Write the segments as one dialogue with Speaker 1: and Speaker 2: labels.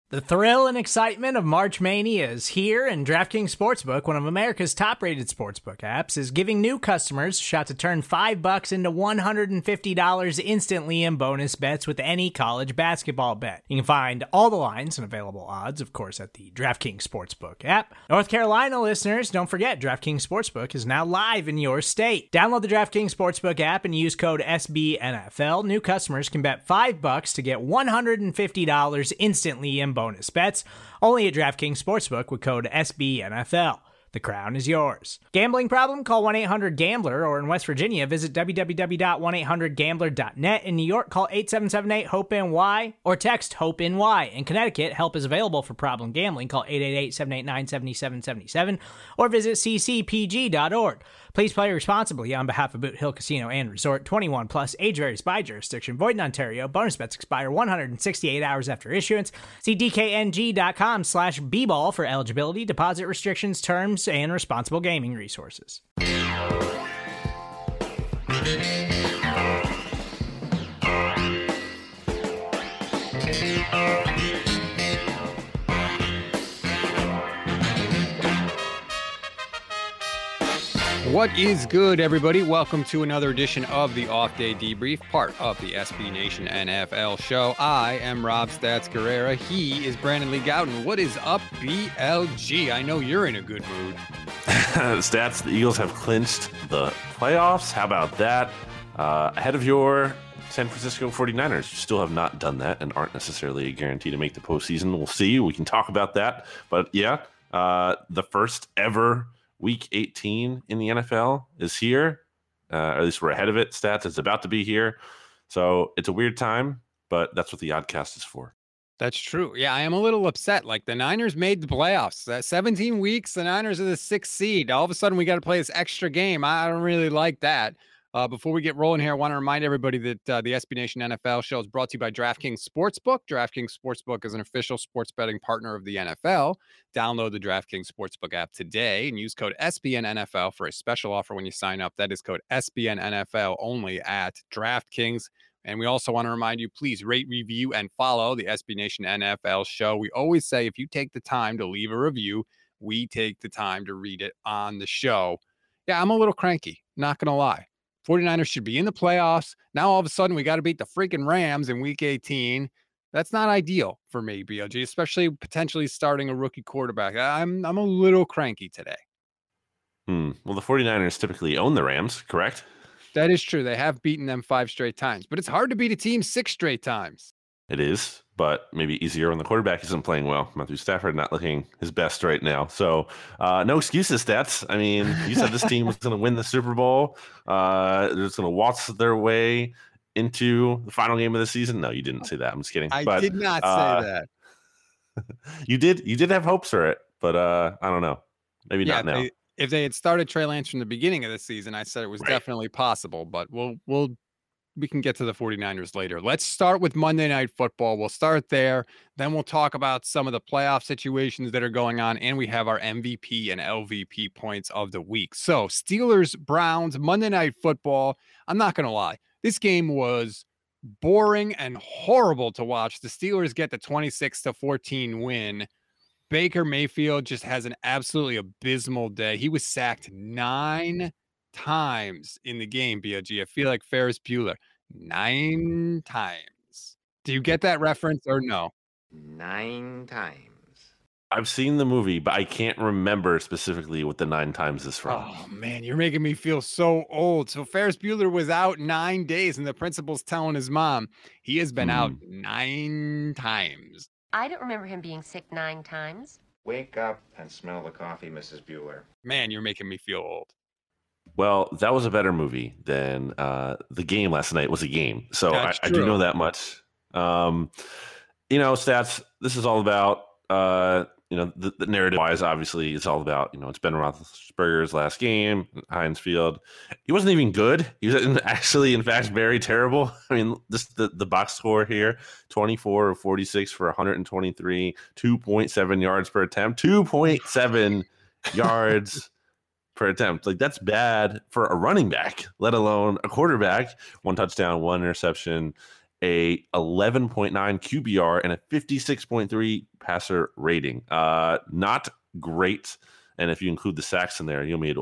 Speaker 1: The thrill and excitement of March Mania is here, and DraftKings Sportsbook, one of America's top-rated sportsbook apps, is giving new customers a shot to turn $5 into $150 instantly in bonus bets with any college basketball bet. You can find all the lines and available odds, of course, at the DraftKings Sportsbook app. North Carolina listeners, don't forget, DraftKings Sportsbook is now live in your state. Download the DraftKings Sportsbook app and use code SBNFL. New customers can bet $5 to get $150 instantly in bonus bets, only at DraftKings Sportsbook with code SBNFL. The crown is yours. Gambling problem? Call 1-800-GAMBLER, or in West Virginia, visit www.1800gambler.net. In New York, call 877-8-HOPE-NY or text HOPE-NY. In Connecticut, help is available for problem gambling. Call 888-789-7777 or visit ccpg.org. Please play responsibly on behalf of Boot Hill Casino and Resort. 21 plus, age varies by jurisdiction. Void in Ontario. Bonus bets expire 168 hours after issuance. See dkng.com/bball for eligibility, deposit restrictions, terms, and responsible gaming resources.
Speaker 2: What is good, everybody? Welcome to another edition of the Off Day Debrief, part of the SB Nation NFL show. I am Rob Stats Guerrera. He is Brandon Lee Gowton. What is up, BLG? I know you're in a good mood.
Speaker 3: Stats, the Eagles have clinched the playoffs. How about that? Ahead of your San Francisco 49ers. You still have not done that and aren't necessarily a guarantee to make the postseason. We'll see. We can talk about that. But yeah, the first ever Week 18 in the NFL is here. At least we're ahead of it. Stats, it's about to be here. So it's a weird time, but that's what the Oddcast is for.
Speaker 2: That's true. Yeah, I am a little upset. Like, the Niners made the playoffs. 17 weeks, the Niners are the 6th seed. All of a sudden, we got to play this extra game. I don't really like that. Before we get rolling here, I want to remind everybody that the SB Nation NFL show is brought to you by DraftKings Sportsbook. DraftKings Sportsbook is an official sports betting partner of the NFL. Download the DraftKings Sportsbook app today and use code SBNNFL for a special offer when you sign up. That is code SBNNFL only at DraftKings. And we also want to remind you, please rate, review, and follow the SB Nation NFL show. We always say if you take the time to leave a review, we take the time to read it on the show. Yeah, I'm a little cranky, not going to lie. 49ers should be in the playoffs. Now, all of a sudden, we got to beat the freaking Rams in Week 18. That's not ideal for me, BLG, especially potentially starting a rookie quarterback. I'm a little cranky today.
Speaker 3: Well, the 49ers typically own the Rams, correct?
Speaker 2: That is true. They have beaten them 5 straight times, but it's hard to beat a team 6 straight times.
Speaker 3: It is, but maybe easier when the quarterback isn't playing well. Matthew Stafford not looking his best right now. So no excuses, Stats. I mean, you said this team was going to win the Super Bowl. They're just going to waltz their way into the final game of the season. No, you didn't say that. I'm just kidding.
Speaker 2: I did not say that.
Speaker 3: You did have hopes for it, but I don't know. Maybe not now.
Speaker 2: If they had started Trey Lance from the beginning of the season, I said it was definitely possible, but we can get to the 49ers later. Let's start with Monday Night Football. We'll start there. Then we'll talk about some of the playoff situations that are going on, and we have our MVP and LVP points of the week. So Steelers, Browns, Monday Night Football. I'm not going to lie. This game was boring and horrible to watch. The Steelers get the 26-14 win. Baker Mayfield just has an absolutely abysmal day. He was sacked 9 times in the game, BLG. I feel like Ferris Bueller. 9 times. Do you get that reference or no?
Speaker 4: 9 times.
Speaker 3: I've seen the movie, but I can't remember specifically what the 9 times is from.
Speaker 2: Oh, man, you're making me feel so old. So Ferris Bueller was out 9 days, and the principal's telling his mom he has been out 9 times.
Speaker 5: I don't remember him being sick 9 times.
Speaker 4: Wake up and smell the coffee, Mrs. Bueller.
Speaker 2: Man, you're making me feel old.
Speaker 3: Well, that was a better movie than the game last night was a game. So I do know that much. Stats, this is all about, the narrative-wise, obviously, it's all about, it's Ben Roethlisberger's last game, Heinz Field. He wasn't even good. He was actually, in fact, very terrible. I mean, the box score here, 24 of 46 for 123, 2.7 yards per attempt, 2.7 yards per attempt. Like, that's bad for a running back, let alone a quarterback. 1 touchdown, 1 interception. a 11.9 QBR, and a 56.3 passer rating. Not great. And if you include the sacks in there, you made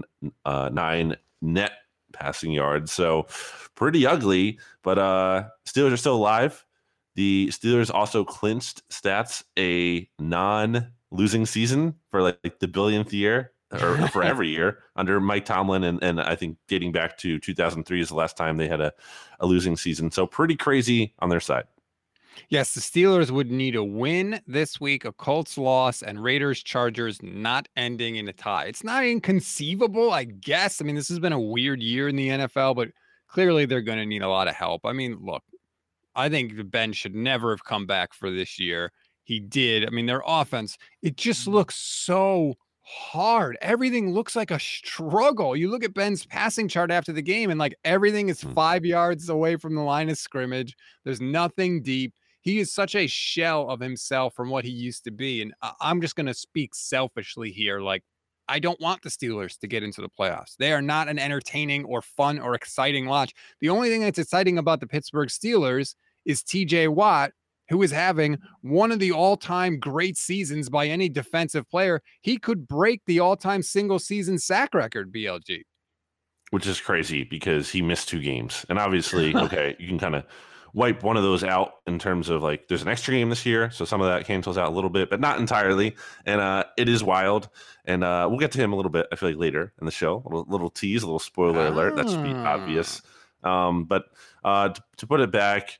Speaker 3: 109 net passing yards. So pretty ugly, but Steelers are still alive. The Steelers also clinched stats a non-losing season for like the billionth year, or for every year under Mike Tomlin. And I think dating back to 2003 is the last time they had a losing season. So pretty crazy on their side.
Speaker 2: Yes, the Steelers would need a win this week, a Colts loss, and Raiders Chargers not ending in a tie. It's not inconceivable, I guess. I mean, this has been a weird year in the NFL, but clearly they're going to need a lot of help. I mean, look, I think Ben should never have come back for this year. He did. I mean, their offense, it just looks so hard. Everything looks like a struggle. You look at Ben's passing chart after the game, and like everything is 5 yards away from the line of scrimmage. There's nothing deep. He is such a shell of himself from what he used to be. And I'm just going to speak selfishly here. Like, I don't want the Steelers to get into the playoffs. They are not an entertaining or fun or exciting watch. The only thing that's exciting about the Pittsburgh Steelers is TJ Watt, who is having one of the all-time great seasons by any defensive player. He could break the all-time single-season sack record, BLG.
Speaker 3: Which is crazy because he missed 2 games. And obviously, okay, you can kind of wipe one of those out in terms of like there's an extra game this year, so some of that cancels out a little bit, but not entirely. And it is wild. And we'll get to him a little bit, I feel like, later in the show. A little tease, a little spoiler alert. That should be obvious. But to put it back,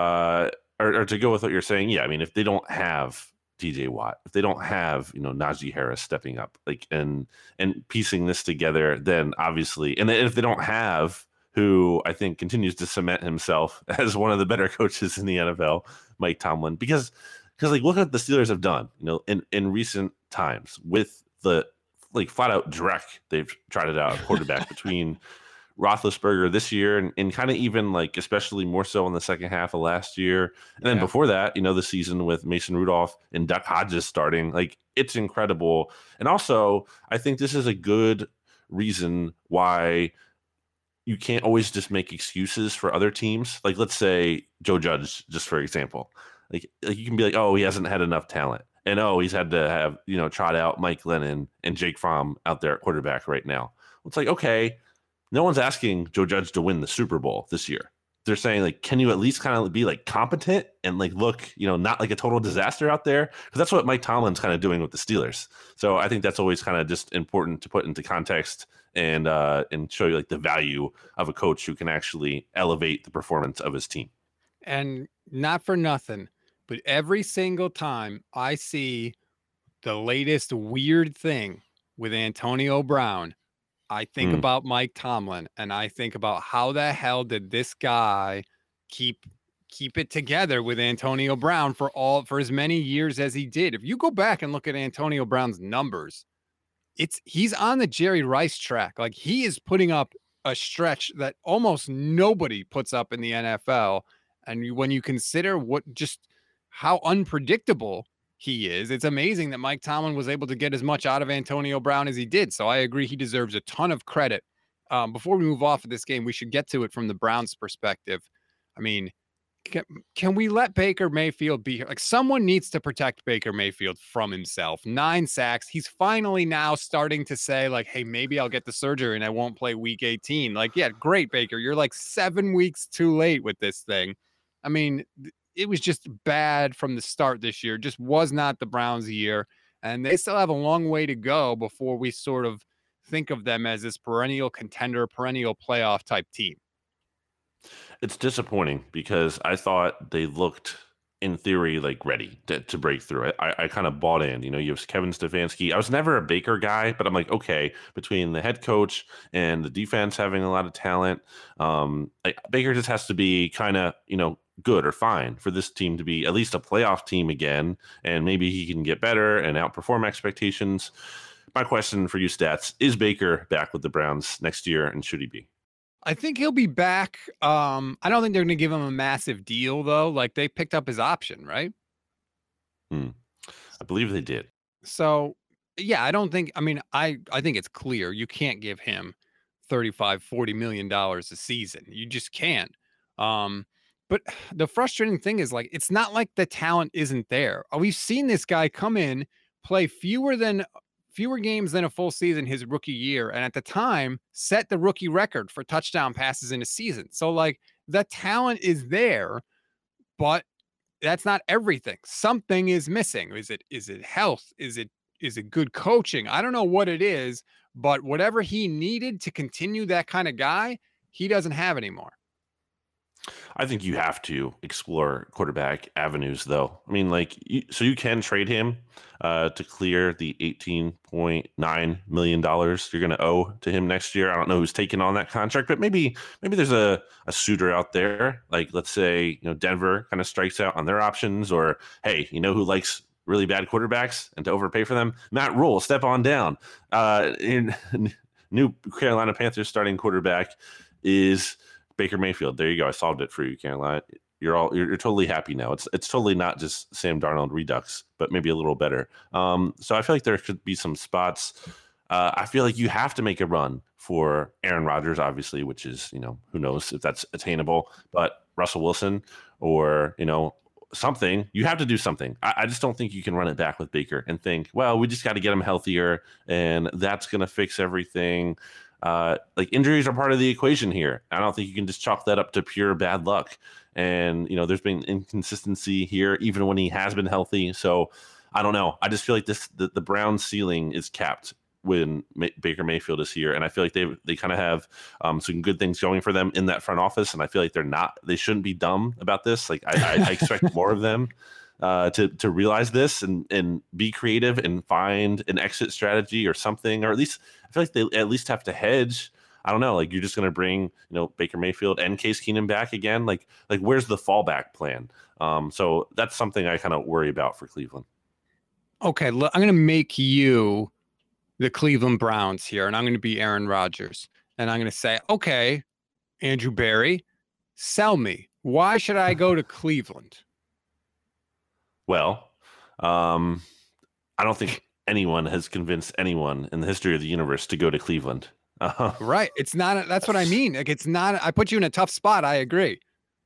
Speaker 3: or to go with what you're saying, yeah, I mean, if they don't have TJ Watt, if they don't have, Najee Harris stepping up, like and piecing this together, then obviously, and if they don't have who I think continues to cement himself as one of the better coaches in the NFL, Mike Tomlin, because like look at what the Steelers have done, in recent times with the like flat out Drek. They've tried it out quarterback between Roethlisberger this year and kind of even like especially more so in the second half of last year. And then before that, the season with Mason Rudolph and Duck Hodges starting, like it's incredible. And also I think this is a good reason why you can't always just make excuses for other teams. Like let's say Joe Judge, just for example, like you can be like, oh, he hasn't had enough talent. And oh, he's had to have, trot out Mike Lennon and Jake Fromm out there at quarterback right now. It's like, okay, no one's asking Joe Judge to win the Super Bowl this year. They're saying, like, can you at least kind of be like competent and like look, not like a total disaster out there? Because that's what Mike Tomlin's kind of doing with the Steelers. So I think that's always kind of just important to put into context and show you like the value of a coach who can actually elevate the performance of his team.
Speaker 2: And not for nothing, but every single time I see the latest weird thing with Antonio Brown, I think about Mike Tomlin, and I think about how the hell did this guy keep it together with Antonio Brown for as many years as he did. If you go back and look at Antonio Brown's numbers, he's on the Jerry Rice track. Like he is putting up a stretch that almost nobody puts up in the NFL. And when you consider how unpredictable he is, it's amazing that Mike Tomlin was able to get as much out of Antonio Brown as he did. So I agree, he deserves a ton of credit. Before we move off of this game, we should get to it from the Browns' perspective. I mean, can we let Baker Mayfield be here? Like someone needs to protect Baker Mayfield from himself. 9 sacks. He's finally now starting to say like, hey, maybe I'll get the surgery and I won't play week 18. Like, yeah, great, Baker. You're like 7 weeks too late with this thing. I mean, it was just bad from the start this year. Just was not the Browns' year. And they still have a long way to go before we sort of think of them as this perennial contender, perennial playoff type team.
Speaker 3: It's disappointing because I thought they looked, in theory, like ready to break through it. I kind of bought in. You have Kevin Stefanski. I was never a Baker guy, but I'm like, okay, between the head coach and the defense having a lot of talent, Baker just has to be kind of, good or fine for this team to be at least a playoff team again, and maybe he can get better and outperform expectations. My question for you, Stats, is Baker back with the Browns next year, and should he be?
Speaker 2: I think he'll be back. I don't think they're going to give him a massive deal, though. Like, they picked up his option, right?
Speaker 3: I believe they did.
Speaker 2: So, yeah, I don't think, I think it's clear you can't give him $35-40 million a season. You just can't. But the frustrating thing is, like, it's not like the talent isn't there. We've seen this guy come in, play fewer games than a full season his rookie year, and at the time set the rookie record for touchdown passes in a season. So like the talent is there, but that's not everything. Something is missing. Is it health? Is it good coaching? I don't know what it is, but whatever he needed to continue that kind of guy, he doesn't have anymore.
Speaker 3: I think you have to explore quarterback avenues, though. I mean, like, so you can trade him to clear the $18.9 million you're going to owe to him next year. I don't know who's taking on that contract, but maybe there's a suitor out there. Like, let's say, Denver kind of strikes out on their options, or, hey, who likes really bad quarterbacks and to overpay for them? Matt Rule, step on down. New Carolina Panthers starting quarterback is Baker Mayfield. There you go. I solved it for you, Carolina. You're totally happy now. It's totally not just Sam Darnold redux, but maybe a little better. So I feel like there could be some spots. I feel like you have to make a run for Aaron Rodgers, obviously, which is, who knows if that's attainable, but Russell Wilson or, something. You have to do something. I just don't think you can run it back with Baker and think, well, we just got to get him healthier and that's going to fix everything. Like, injuries are part of the equation here. I don't think you can just chalk that up to pure bad luck. And, there's been inconsistency here, even when he has been healthy. So I don't know. I just feel like the Browns ceiling is capped when Baker Mayfield is here. And I feel like they kind of have some good things going for them in that front office. And I feel like they shouldn't be dumb about this. Like, I expect more of them to realize this and be creative and find an exit strategy or something, or at least I feel like they at least have to hedge. I don't know, like, you're just going to bring, Baker Mayfield and Case Keenum back again. Like where's the fallback plan? So that's something I kind of worry about for Cleveland.
Speaker 2: Okay, I'm going to make you the Cleveland Browns here, and I'm going to be Aaron Rodgers. And I'm going to say, okay, Andrew Berry, sell me. Why should I go to Cleveland?
Speaker 3: Well, I don't think anyone has convinced anyone in the history of the universe to go to Cleveland.
Speaker 2: Right. It's not. That's what I mean. Like, it's not. I put you in a tough spot. I agree.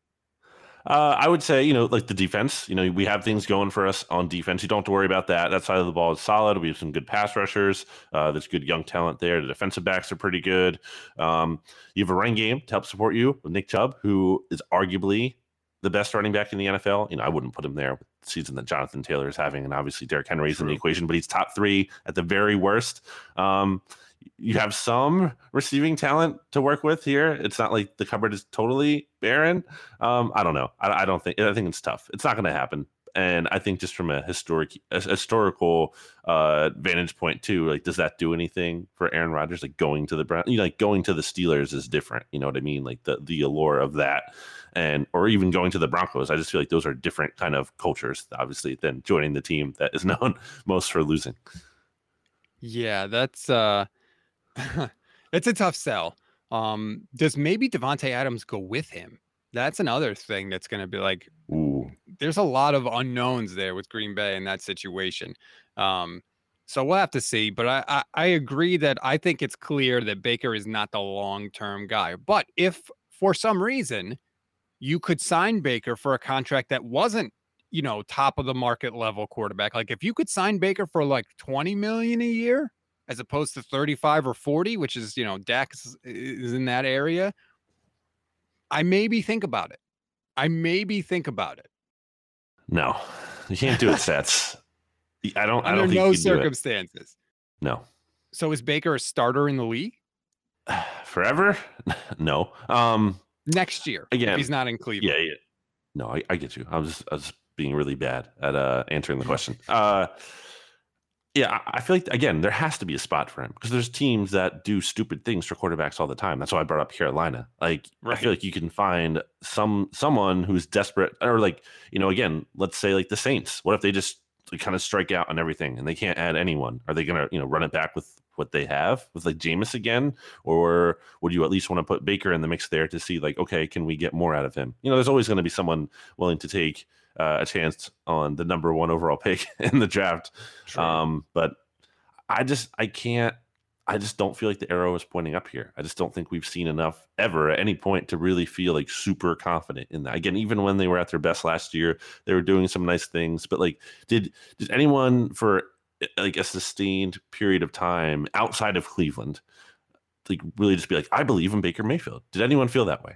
Speaker 3: I would say, like the defense, we have things going for us on defense. You don't have to worry about that. That side of the ball is solid. We have some good pass rushers. There's good young talent there. The defensive backs are pretty good. You have a running game to help support you with Nick Chubb, who is arguably the best running back in the NFL. I wouldn't put him there with the season that Jonathan Taylor is having, and obviously Derrick Henry's in the equation, but he's top 3 at the very worst. You have some receiving talent to work with here. It's not like the cupboard is totally barren. I don't know. I think it's tough. It's not going to happen. And I think just from a historical vantage point too, like, does that do anything for Aaron Rodgers? Like, going to the Browns, like going to the Steelers is different. You know what I mean? Like the allure of that, or even going to the Broncos. I just feel like those are different kind of cultures, obviously, than joining the team that is known most for losing.
Speaker 2: Yeah, that's it's a tough sell. Does maybe Devontae Adams go with him? That's another thing that's going to be like,
Speaker 3: ooh,
Speaker 2: there's a lot of unknowns there with Green Bay in that situation. So we'll have to see. But I agree that I think it's clear that Baker is not the long-term guy. But if for some reason you could sign Baker for a contract that wasn't, top of the market level quarterback, like if you could sign Baker for like $20 million a year, as opposed to 35 or 40, which is, Dak is in that area, I maybe think about it.
Speaker 3: No, you can't do it, Sets. I don't think
Speaker 2: no
Speaker 3: you can
Speaker 2: circumstances.
Speaker 3: No.
Speaker 2: So is Baker a starter in the league?
Speaker 3: Forever? No.
Speaker 2: Next year,
Speaker 3: again,
Speaker 2: if he's not in Cleveland.
Speaker 3: Yeah. No, I get you. I was being really bad at answering the question. Yeah, I feel like, again, there has to be a spot for him because there's teams that do stupid things for quarterbacks all the time. That's why I brought up Carolina. Like, right. I feel like you can find someone who's desperate, or like, again, let's say like the Saints. What if they just kind of strike out on everything and they can't add anyone? Are they going to, run it back with what they have with like Jameis again? Or would you at least want to put Baker in the mix there to see like, okay, can we get more out of him? There's always going to be someone willing to take a chance on the number 1 overall pick in the draft. But I can't I just don't feel like the arrow is pointing up here. I just don't think we've seen enough ever at any point to really feel like super confident in that. Again, even when they were at their best last year, they were doing some nice things. But like, did anyone for like a sustained period of time outside of Cleveland, like really just be like, I believe in Baker Mayfield? Did anyone feel that way?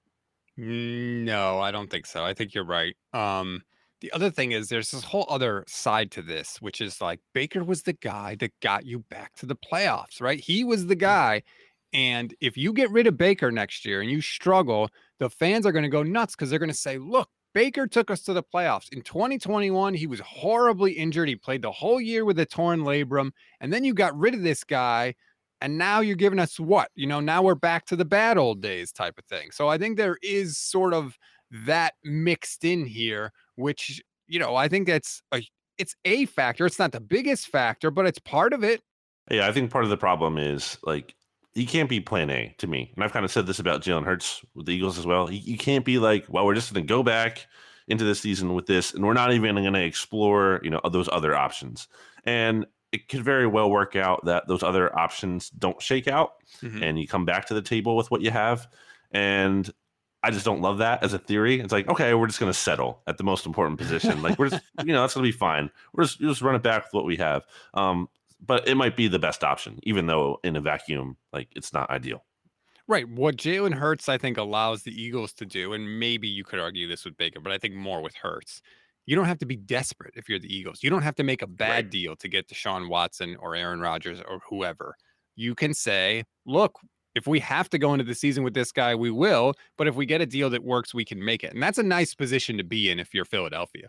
Speaker 2: No, I don't think so. I think you're right. The other thing is there's this whole other side to this, which is like Baker was the guy that got you back to the playoffs, right? He was the guy. And if you get rid of Baker next year and you struggle, the fans are going to go nuts because they're going to say, look, Baker took us to the playoffs. In 2021, he was horribly injured. He played the whole year with a torn labrum. And then you got rid of this guy. And now you're giving us what? Now we're back to the bad old days type of thing. So I think there is sort of that mixed in here, which, I think it's a factor. It's not the biggest factor, but it's part of it.
Speaker 3: Yeah, I think part of the problem is like he can't be plan A to me. And I've kind of said this about Jalen Hurts with the Eagles as well. You can't be like, well, we're just going to go back into this season with this, and we're not even going to explore, those other options. And it could very well work out that those other options don't shake out and you come back to the table with what you have. And I just don't love that as a theory. It's like, okay, we're just going to settle at the most important position. Like we're just, that's going to be fine. We're just run it back with what we have. But it might be the best option, even though in a vacuum, like it's not ideal.
Speaker 2: Right. What Jalen Hurts, I think, allows the Eagles to do, and maybe you could argue this with Baker, but I think more with Hurts. You don't have to be desperate if you're the Eagles. You don't have to make a bad deal to get Deshaun Watson or Aaron Rodgers or whoever. You can say, look, if we have to go into the season with this guy, we will. But if we get a deal that works, we can make it. And that's a nice position to be in if you're Philadelphia.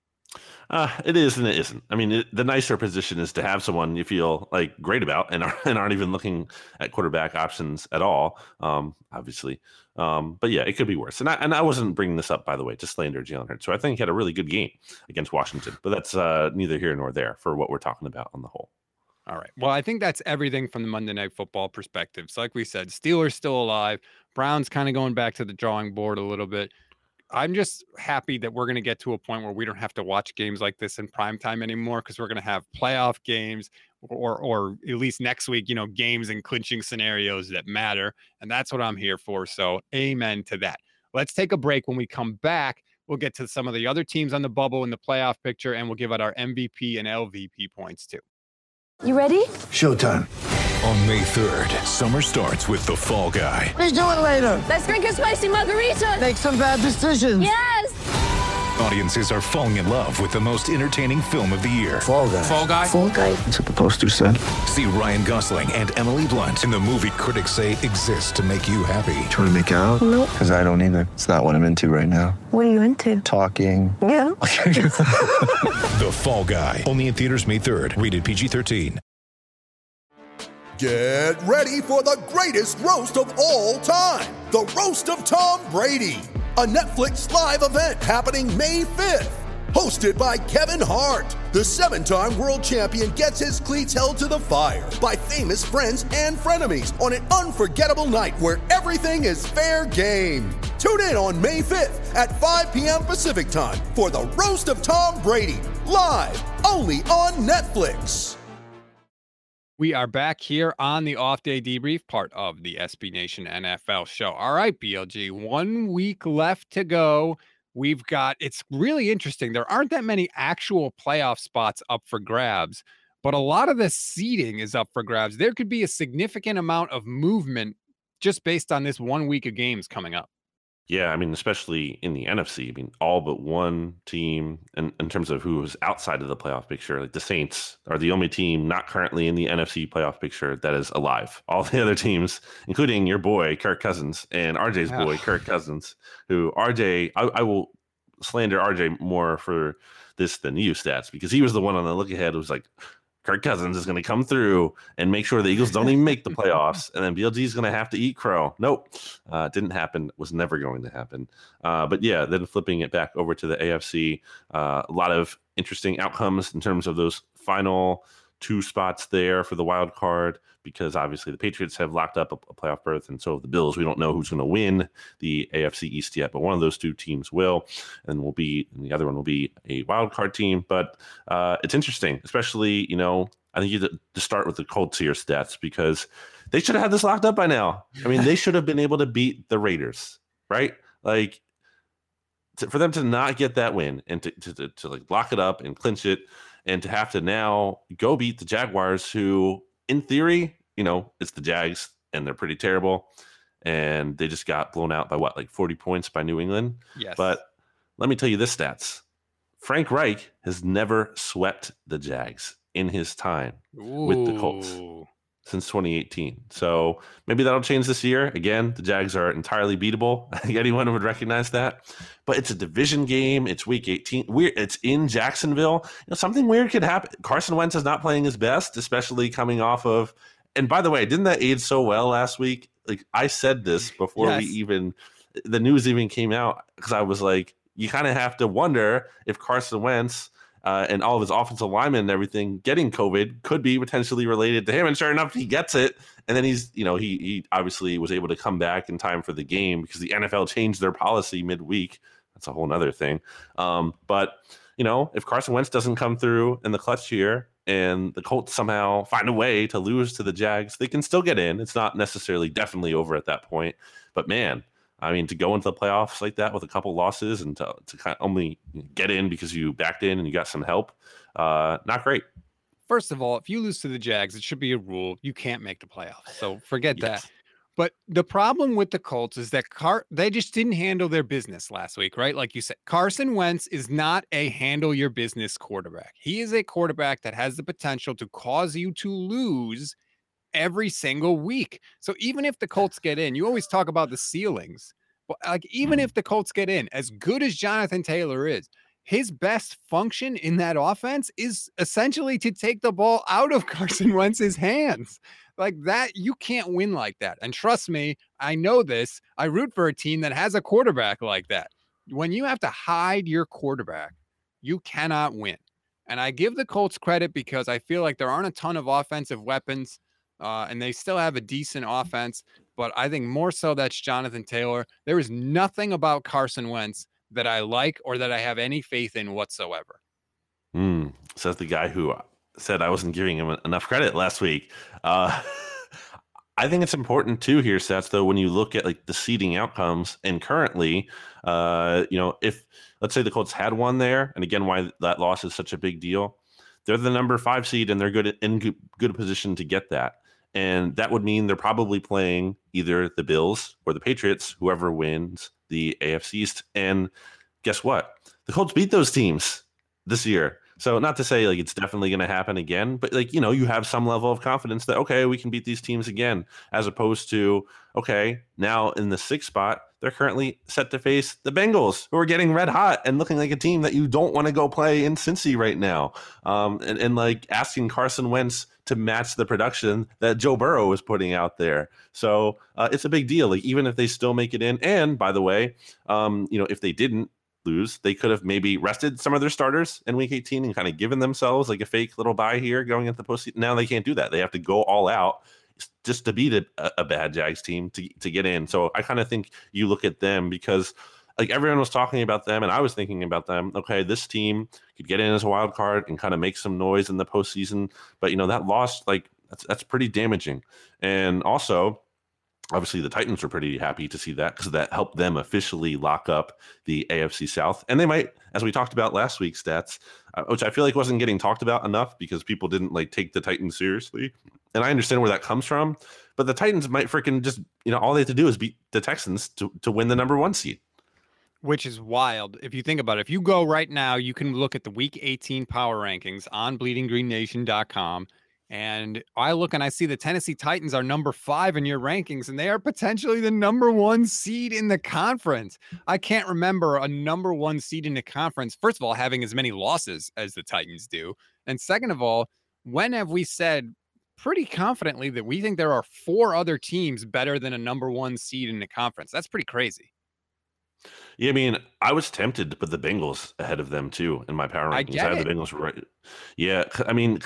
Speaker 3: It is and it isn't. I mean, the nicer position is to have someone you feel like great about and aren't even looking at quarterback options at all, obviously. But yeah, it could be worse. And I wasn't bringing this up, by the way, to slander Jalen Hurts. So I think he had a really good game against Washington. But that's neither here nor there for what we're talking about on the whole.
Speaker 2: All right. Well, I think that's everything from the Monday Night Football perspective. So like we said, Steelers still alive. Browns kind of going back to the drawing board a little bit. I'm just happy that we're going to get to a point where we don't have to watch games like this in primetime anymore because we're going to have playoff games or at least next week, games and clinching scenarios that matter. And that's what I'm here for. So amen to that. Let's take a break. When we come back, we'll get to some of the other teams on the bubble in the playoff picture, and we'll give out our MVP and LVP points too.
Speaker 6: You ready?
Speaker 7: Showtime.
Speaker 8: On May 3rd, summer starts with The Fall Guy.
Speaker 6: Let's do it later. Let's drink a spicy margarita.
Speaker 7: Make some bad decisions.
Speaker 6: Yes.
Speaker 8: Audiences are falling in love with the most entertaining film of the year.
Speaker 7: Fall Guy.
Speaker 2: Fall Guy?
Speaker 6: Fall guy.
Speaker 7: That's what the poster said.
Speaker 8: See Ryan Gosling and Emily Blunt in the movie critics say exists to make you happy.
Speaker 7: Trying to make it out?
Speaker 6: Nope.
Speaker 7: Because I don't either. It's not what I'm into right now.
Speaker 6: What are you into?
Speaker 7: Talking.
Speaker 6: Yeah.
Speaker 8: The Fall Guy. Only in theaters May 3rd. Rated PG-13.
Speaker 9: Get ready for the greatest roast of all time. The Roast of Tom Brady. A Netflix live event happening May 5th. Hosted by Kevin Hart. The 7-time world champion gets his cleats held to the fire by famous friends and frenemies on an unforgettable night where everything is fair game. Tune in on May 5th at 5 p.m. Pacific time for the Roast of Tom Brady. Live only on Netflix.
Speaker 2: We are back here on the Off Day Debrief, part of the SB Nation NFL show. All right, BLG, 1 week left to go. It's really interesting. There aren't that many actual playoff spots up for grabs, but a lot of the seeding is up for grabs. There could be a significant amount of movement just based on this 1 week of games coming up.
Speaker 3: Yeah, I mean, especially in the NFC, I mean, all but one team in terms of who is outside of the playoff picture, like the Saints are the only team not currently in the NFC playoff picture that is alive. All the other teams, including your boy, Kirk Cousins, and RJ's boy, Kirk Cousins, who RJ, I will slander RJ more for this than you, Stats, because he was the one on the look ahead who was like, Kirk Cousins is going to come through and make sure the Eagles don't even make the playoffs. And then BLG is going to have to eat crow. Nope. Didn't happen. Was never going to happen. But yeah, then flipping it back over to the AFC, a lot of interesting outcomes in terms of those final two spots there for the wild card, because obviously the Patriots have locked up a playoff berth, and so have the Bills. We don't know who's going to win the AFC East yet, but one of those two teams will, and the other one will be a wild card team. But it's interesting, especially, I think you have to start with the Colts here stats because they should have had this locked up by now. I mean, they should have been able to beat the Raiders, right? Like for them to not get that win and to like lock it up and clinch it and to have to now go beat the Jaguars who in theory, it's the Jags and they're pretty terrible. And they just got blown out by like 40 points by New England.
Speaker 2: Yes.
Speaker 3: But let me tell you this stats. Frank Reich has never swept the Jags in his time with the Colts since 2018. So maybe that'll change this year. Again, the Jags are entirely beatable. I think anyone would recognize that. But it's a division game. It's week 18. It's in Jacksonville. Something weird could happen. Carson Wentz is not playing his best, especially coming off of. And by the way, didn't that age so well last week? Like I said this before the news even came out because I was like, you kind of have to wonder if Carson Wentz and all of his offensive linemen and everything getting COVID could be potentially related to him. And sure enough, he gets it. And then he obviously was able to come back in time for the game because the NFL changed their policy midweek. That's a whole nother thing. But if Carson Wentz doesn't come through in the clutch here, and the Colts somehow find a way to lose to the Jags, they can still get in. It's not necessarily definitely over at that point. But man, I mean, to go into the playoffs like that with a couple losses and to kind of only get in because you backed in and you got some help, not great.
Speaker 2: First of all, if you lose to the Jags, it should be a rule. You can't make the playoffs. So forget that. But the problem with the Colts is that they just didn't handle their business last week, right? Like you said, Carson Wentz is not a handle your business quarterback. He is a quarterback that has the potential to cause you to lose every single week. So even if the Colts get in, you always talk about the ceilings. But like even if the Colts get in, as good as Jonathan Taylor is, his best function in that offense is essentially to take the ball out of Carson Wentz's hands. Like that, you can't win like that. And trust me, I know this. I root for a team that has a quarterback like that. When you have to hide your quarterback, you cannot win. And I give the Colts credit because I feel like there aren't a ton of offensive weapons, and they still have a decent offense. But I think more so that's Jonathan Taylor. There is nothing about Carson Wentz that I like or that I have any faith in whatsoever.
Speaker 3: Says the guy who said I wasn't giving him enough credit last week. I think it's important too here, Stats, though, when you look at like the seeding outcomes and currently, if let's say the Colts had won there, and again, why that loss is such a big deal, they're the number 5 seed and they're good position to get that. And that would mean they're probably playing either the Bills or the Patriots, whoever wins the AFC East. And guess what? The Colts beat those teams this year. So not to say like it's definitely going to happen again, but like, you have some level of confidence that, okay, we can beat these teams again, as opposed to, okay, now in the 6th spot, they're currently set to face the Bengals, who are getting red hot and looking like a team that you don't want to go play in Cincy right now. And like asking Carson Wentz to match the production that Joe Burrow is putting out there. So it's a big deal. Like even if they still make it in, and by the way, if they didn't lose, they could have maybe rested some of their starters in week 18 and kind of given themselves like a fake little bye here going into the postseason. Now they can't do that. They have to go all out just to beat a bad Jags team to get in. So I kind of think you look at them because like everyone was talking about them and I was thinking about them. Okay, this team could get in as a wild card and kind of make some noise in the postseason. But, that loss, like that's pretty damaging. And also, obviously, the Titans were pretty happy to see that because that helped them officially lock up the AFC South. And they might, as we talked about last week's Stats, which I feel like wasn't getting talked about enough because people didn't like take the Titans seriously. And I understand where that comes from. But the Titans might freaking just, all they have to do is beat the Texans to win the number 1 seed.
Speaker 2: Which is wild. If you think about it, if you go right now, you can look at the week 18 power rankings on bleedinggreennation.com. And I look and I see the Tennessee Titans are number 5 in your rankings, and they are potentially the number 1 seed in the conference. I can't remember a number 1 seed in the conference, first of all, having as many losses as the Titans do. And second of all, when have we said pretty confidently that we think there are 4 other teams better than a number 1 seed in the conference? That's pretty crazy.
Speaker 3: Yeah, I mean, I was tempted to put the Bengals ahead of them too in my power rankings. I had the Bengals right. Yeah, I mean, because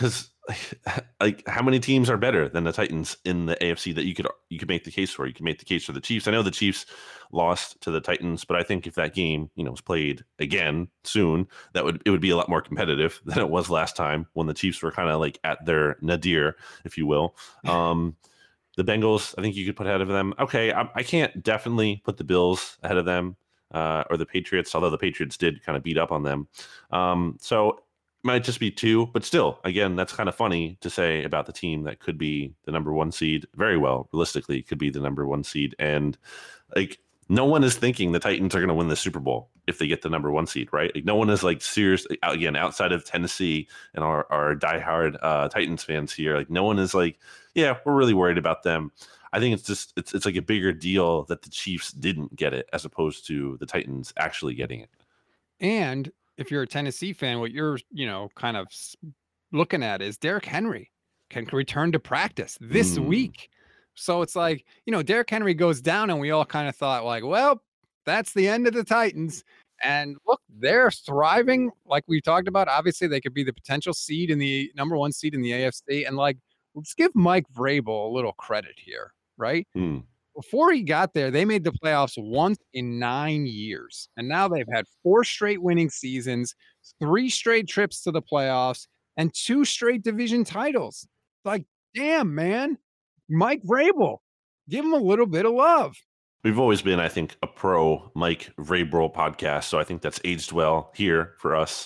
Speaker 3: like how many teams are better than the Titans in the AFC that you could make the case for? You could make the case for the Chiefs. I know the Chiefs lost to the Titans, but I think if that game, was played again soon, it would be a lot more competitive than it was last time when the Chiefs were kind of like at their nadir, if you will. The Bengals, I think you could put ahead of them. Okay, I can't definitely put the Bills ahead of them or the Patriots, although the Patriots did kind of beat up on them. So might just be 2, but still, again, that's kind of funny to say about the team that could be the number 1 seed. Very well, realistically, could be the number 1 seed. And like, no one is thinking the Titans are going to win the Super Bowl if they get the number 1 seed, right? Like, no one is like seriously, again, outside of Tennessee and our diehard Titans fans here. Like, no one is like, yeah, we're really worried about them. I think it's just it's like a bigger deal that the Chiefs didn't get it as opposed to the Titans actually getting it.
Speaker 2: And if you're a Tennessee fan, what you're, kind of looking at is Derrick Henry can return to practice this week. So it's like, Derrick Henry goes down and we all kind of thought like, well, that's the end of the Titans. And look, they're thriving. Like we talked about, obviously they could be the potential seed in the number 1 seed in the AFC. And like, let's give Mike Vrabel a little credit here, right? Before he got there, they made the playoffs once in 9 years. And now they've had 4 straight winning seasons, 3 straight trips to the playoffs, and 2 straight division titles. Like, damn, man. Mike Vrabel, give him a little bit of love.
Speaker 3: We've always been, I think, a pro Mike Vrabel podcast. So I think that's aged well here for us.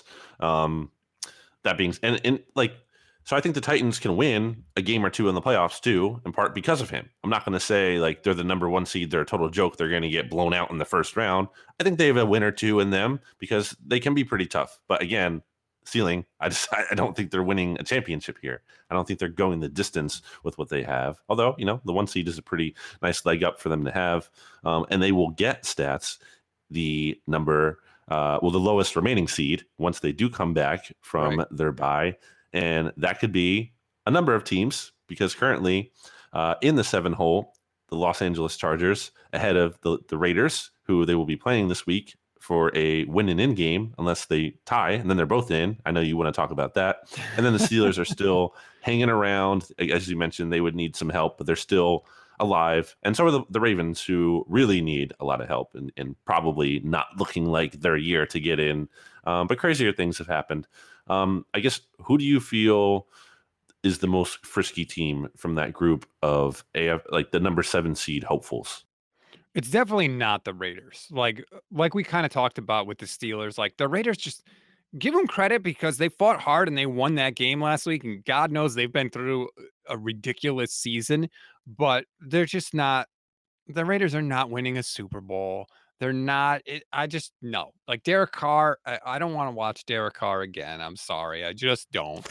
Speaker 3: That being, and like, so I think the Titans can win a game or 2 in the playoffs too, in part because of him. I'm not going to say like they're the number 1 seed, they're a total joke, they're going to get blown out in the first round. I think they have a win or 2 in them because they can be pretty tough. But again, ceiling, I don't think they're winning a championship here. I don't think they're going the distance with what they have. Although, the 1 seed is a pretty nice leg up for them to have. And they will get stats, the number, the lowest remaining seed once they do come back from their bye. And that could be a number of teams because currently in the 7 hole, the Los Angeles Chargers ahead of the Raiders, who they will be playing this week for a win and in game unless they tie, and then they're both in. I know you want to talk about that. And then the Steelers are still hanging around. As you mentioned, they would need some help, but they're still alive. And so are the Ravens, who really need a lot of help and probably not looking like their year to get in. But crazier things have happened. I guess, who do you feel is the most frisky team from that group of like the number 7 seed hopefuls?
Speaker 2: It's definitely not the Raiders. Like we kind of talked about with the Steelers, like the Raiders, just give them credit because they fought hard and they won that game last week. And God knows they've been through a ridiculous season, but they're just not, the Raiders are not winning a Super Bowl. They're not, I just, no. Like Derek Carr, I don't want to watch Derek Carr again. I'm sorry. I just don't.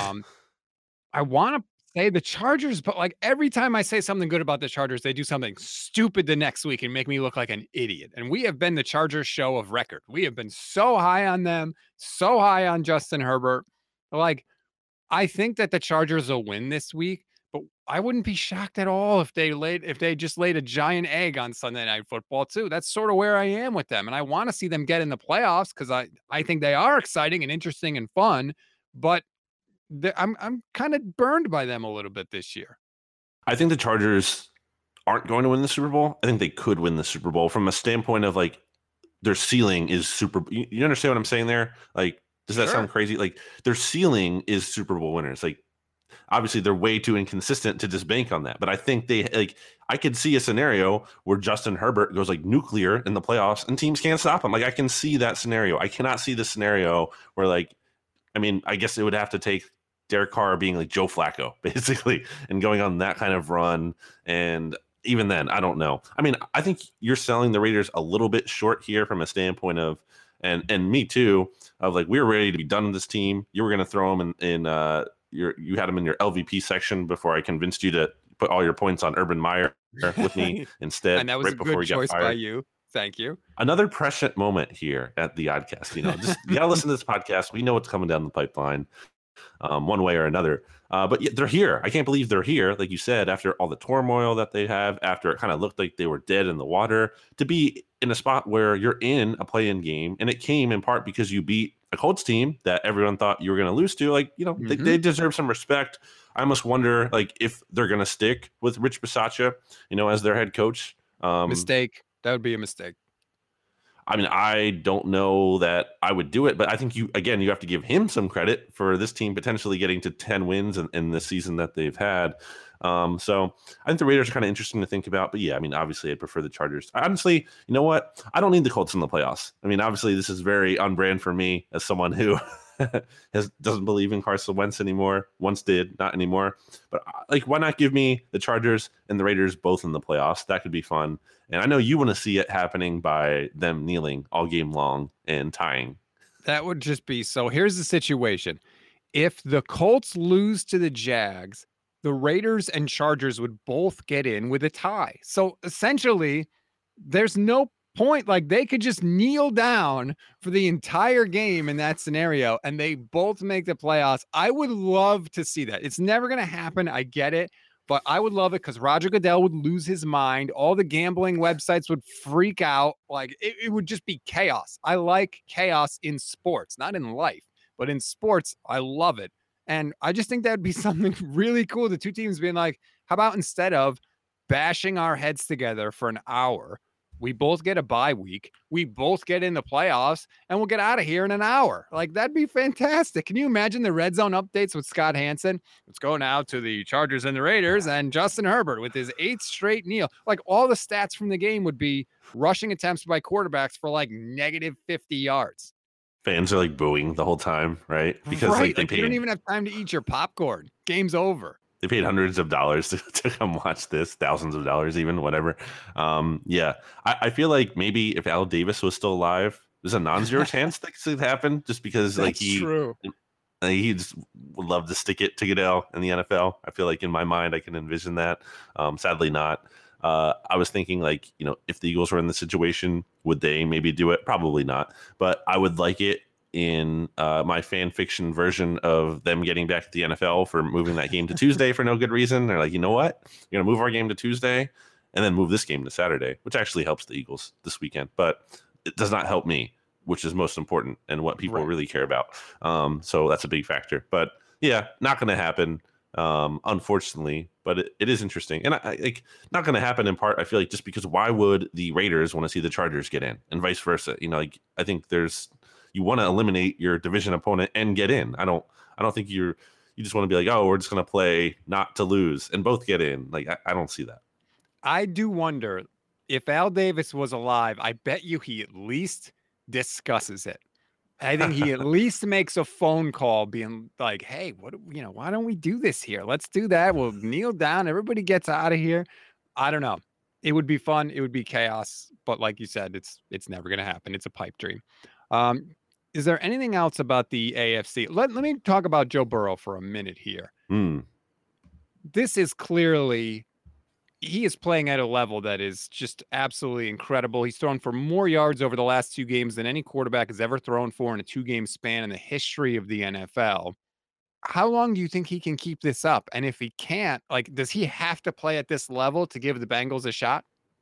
Speaker 2: I want to say the Chargers, but like every time I say something good about the Chargers, they do something stupid the next week and make me look like an idiot. And we have been the Chargers show of record. We have been so high on them, so high on Justin Herbert. Like, I think that the Chargers will win this week, but I wouldn't be shocked at all if they just laid a giant egg on Sunday Night Football too. That's sort of where I am with them. And I want to see them get in the playoffs because I think they are exciting and interesting and fun, but I'm kind of burned by them a little bit this year.
Speaker 3: I think the Chargers aren't going to win the Super Bowl. I think they could win the Super Bowl from a standpoint of like their ceiling is super. You understand what I'm saying there? Like, does that sound crazy? Like their ceiling is Super Bowl winners. Like obviously they're way too inconsistent to just bank on that. But I think I could see a scenario where Justin Herbert goes like nuclear in the playoffs and teams can't stop him. Like I can see that scenario. I cannot see the scenario where I guess it would have to take Derek Carr being like Joe Flacco, basically, and going on that kind of run. And even then, I don't know. I mean, I think you're selling the Raiders a little bit short here from a standpoint of, and me too, of like, we were ready to be done with this team. You were going to throw them you had them in your LVP section before I convinced you to put all your points on Urban Meyer with me instead.
Speaker 2: And that was a good choice by you. Thank you.
Speaker 3: Another prescient moment here at the Oddcast. You got to listen to this podcast. We know what's coming down the pipeline. one way or another. But yeah, they're here. I can't believe they're here, like you said, after all the turmoil that they have, after it kind of looked like they were dead in the water, to be in a spot where you're in a play-in game. And it came in part because you beat a Colts team that everyone thought you were going to lose to. Like, they deserve some respect. I almost wonder, like, if they're going to stick with Rich Bisaccia, as their head coach.
Speaker 2: Mistake. That would be a mistake.
Speaker 3: I mean, I don't know that I would do it, but I think you have to give him some credit for this team potentially getting to 10 wins in the season that they've had. So I think the Raiders are kind of interesting to think about, but yeah, I mean, obviously I'd prefer the Chargers. Honestly, you know what? I don't need the Colts in the playoffs. I mean, obviously this is very on brand for me as someone who doesn't believe in Carson Wentz anymore. Once did, not anymore. But why not give me the Chargers and the Raiders both in the playoffs? That could be fun. And I know you want to see it happening by them kneeling all game long and tying.
Speaker 2: That would just be so. Here's the situation. If the Colts lose to the Jags, the Raiders and Chargers would both get in with a tie. So essentially, there's no point. Like, they could just kneel down for the entire game in that scenario, and they both make the playoffs. I would love to see that. It's never going to happen. I get it. But I would love it because Roger Goodell would lose his mind. All the gambling websites would freak out. Like, it would just be chaos. I like chaos in sports, not in life, but in sports, I love it. And I just think that'd be something really cool. The two teams being like, how about instead of bashing our heads together for an hour, we both get a bye week, we both get in the playoffs, and we'll get out of here in an hour. Like, that'd be fantastic. Can you imagine the red zone updates with Scott Hansen? Let's go now to the Chargers and the Raiders, and Justin Herbert with his 8th straight kneel. Like, all the stats from the game would be rushing attempts by quarterbacks for like negative 50 yards.
Speaker 3: Fans are like booing the whole time, right? Because
Speaker 2: right. Like, you don't even have time to eat your popcorn. Game's over.
Speaker 3: They paid hundreds of dollars to come watch this, thousands of dollars even, whatever. Yeah, I feel like maybe if Al Davis was still alive, there's a non-zero chance that could happen, just because
Speaker 2: That's true.
Speaker 3: He just would love to stick it to Goodell in the NFL. I feel like in my mind I can envision that. Sadly not. I was thinking, like, if the Eagles were in the situation, would they maybe do it? Probably not. But I would like it in my fan fiction version of them getting back to the NFL for moving that game to Tuesday for no good reason. They're like, you know what? You're going to move our game to Tuesday and then move this game to Saturday, which actually helps the Eagles this weekend. But it does not help me, which is most important and what people really care about. So that's a big factor. But yeah, not going to happen, unfortunately. But it is interesting. And not going to happen in part, I feel like, just because why would the Raiders want to see the Chargers get in and vice versa? I think you want to eliminate your division opponent and get in. I don't think you just want to be like, oh, we're just going to play not to lose and both get in. Like, I don't see that.
Speaker 2: I do wonder if Al Davis was alive, I bet you he at least discusses it. I think he at least makes a phone call being like, hey, why don't we do this here? Let's do that. We'll kneel down. Everybody gets out of here. I don't know. It would be fun. It would be chaos. But like you said, it's never going to happen. It's a pipe dream. Is there anything else about the AFC? Let me talk about Joe Burrow for a minute here. This is clearly, he is playing at a level that is just absolutely incredible. He's thrown for more yards over the last 2 games than any quarterback has ever thrown for in a 2-game span in the history of the NFL. How long do you think he can keep this up? And if he can't, does he have to play at this level to give the Bengals a shot?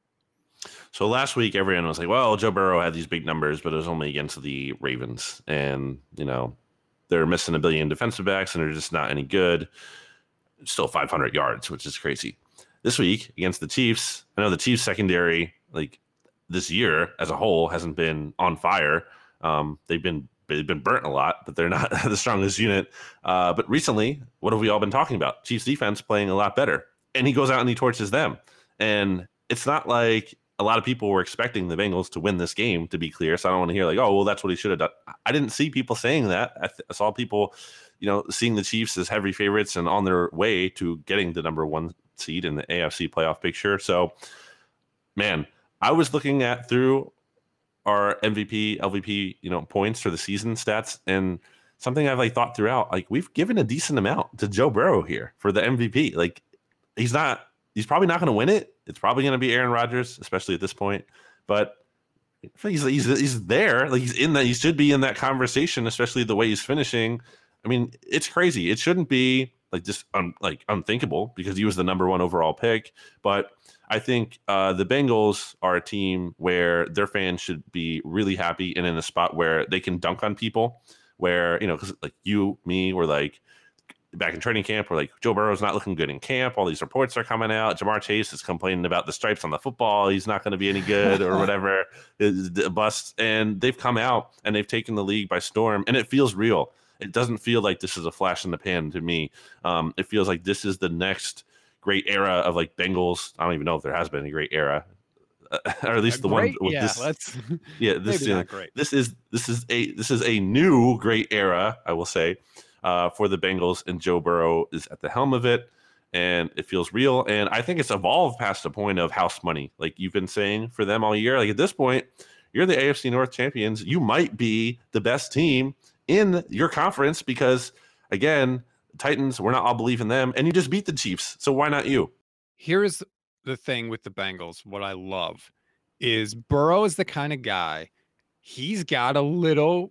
Speaker 3: So last week, everyone was like, well, Joe Burrow had these big numbers, but it was only against the Ravens. And, they're missing a billion defensive backs and they're just not any good. Still 500 yards, which is crazy. This week against the Chiefs, I know the Chiefs secondary, this year as a whole, hasn't been on fire. They've been burnt a lot, but they're not the strongest unit. But recently, what have we all been talking about? Chiefs defense playing a lot better. And he goes out and he torches them. And it's not like a lot of people were expecting the Bengals to win this game, to be clear. So I don't want to hear oh, well, that's what he should have done. I didn't see people saying that. I saw people, seeing the Chiefs as heavy favorites and on their way to getting the number 1 seed in the AFC playoff picture. So, man, I was looking through our MVP, LVP, points for the season stats, and something I've thought throughout, we've given a decent amount to Joe Burrow here for the MVP. He's probably not going to win it. It's probably going to be Aaron Rodgers, especially at this point. But he's there. He's in that. He should be in that conversation, especially the way he's finishing. I mean, it's crazy. It shouldn't be like just unthinkable because he was the number 1 overall pick. But I think the Bengals are a team where their fans should be really happy and in a spot where they can dunk on people. Where, you know, because like you, me, we're like back in training camp, we're like, Joe Burrow's not looking good in camp. All these reports are coming out. Jamar Chase is complaining about the stripes on the football. He's not going to be any good or whatever. It's a bust. And they've come out and they've taken the league by storm. And it feels real. It doesn't feel like this is a flash in the pan to me. It feels like this is the next great era of like Bengals. I don't even know if there has been a great era. Or at least the one with this. Yeah, this is a new great era, I will say, for the Bengals, and Joe Burrow is at the helm of it, and it feels real. And I think it's evolved past the point of house money, like you've been saying for them all year. Like at this point, you're the AFC North champions. You might be the best team in your conference because, again, Titans, we're not all believing them, and you just beat the Chiefs. So why not you?
Speaker 2: Here's the thing with the Bengals. What I love is Burrow is the kind of guy, he's got a little,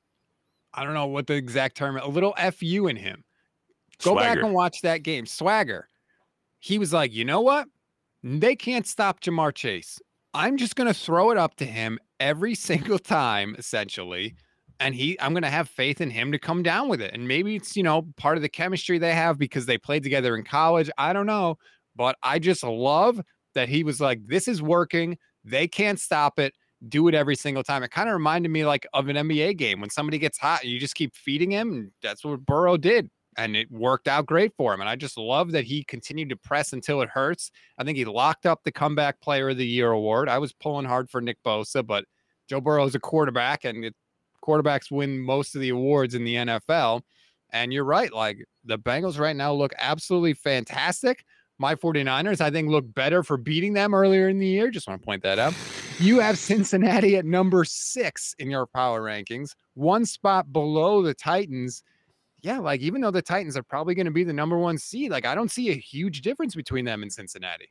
Speaker 2: I don't know what the exact term, a little FU in him. Go
Speaker 3: Swagger.
Speaker 2: back and watch that game. Swagger. He was like, you know what? They can't stop Jamar Chase. I'm just going to throw it up to him every single time, essentially. And I'm going to have faith in him to come down with it. And maybe it's, you know, part of the chemistry they have because they played together in college. I don't know. But I just love that he was like, this is working. They can't stop it. Do it every single time. It kind of reminded me like of an NBA game when somebody gets hot, you just keep feeding him. And that's what Burrow did. And it worked out great for him. And I just love that he continued to press until it hurts. I think he locked up the Comeback Player of the Year award. I was pulling hard for Nick Bosa, but Joe Burrow is a quarterback, and quarterbacks win most of the awards in the NFL. And you're right. Like the Bengals right now look absolutely fantastic. My 49ers, I think, look better for beating them earlier in the year. Just want to point that out. You have Cincinnati at number 6 in your power rankings, 1 spot below the Titans. Yeah, like even though the Titans are probably going to be the number 1 seed, like I don't see a huge difference between them and Cincinnati.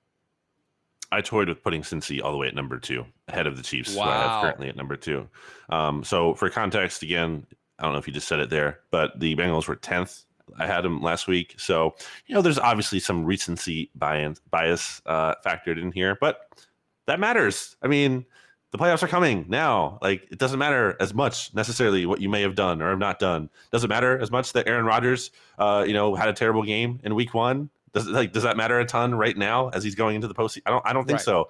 Speaker 3: I toyed with putting Cincy all the way at number 2, ahead of the Chiefs,
Speaker 2: Wow.
Speaker 3: who I have currently at number 2. So for context, again, I don't know if you just said it there, but the Bengals were 10th. I had them last week. So, you know, there's obviously some recency bias factored in here, but that matters. I mean, the playoffs are coming now. Like, it doesn't matter as much necessarily what you may have done or have not done. Does it matter as much that Aaron Rodgers, had a terrible game in week 1? Does that matter a ton right now as he's going into the postseason? I don't think so.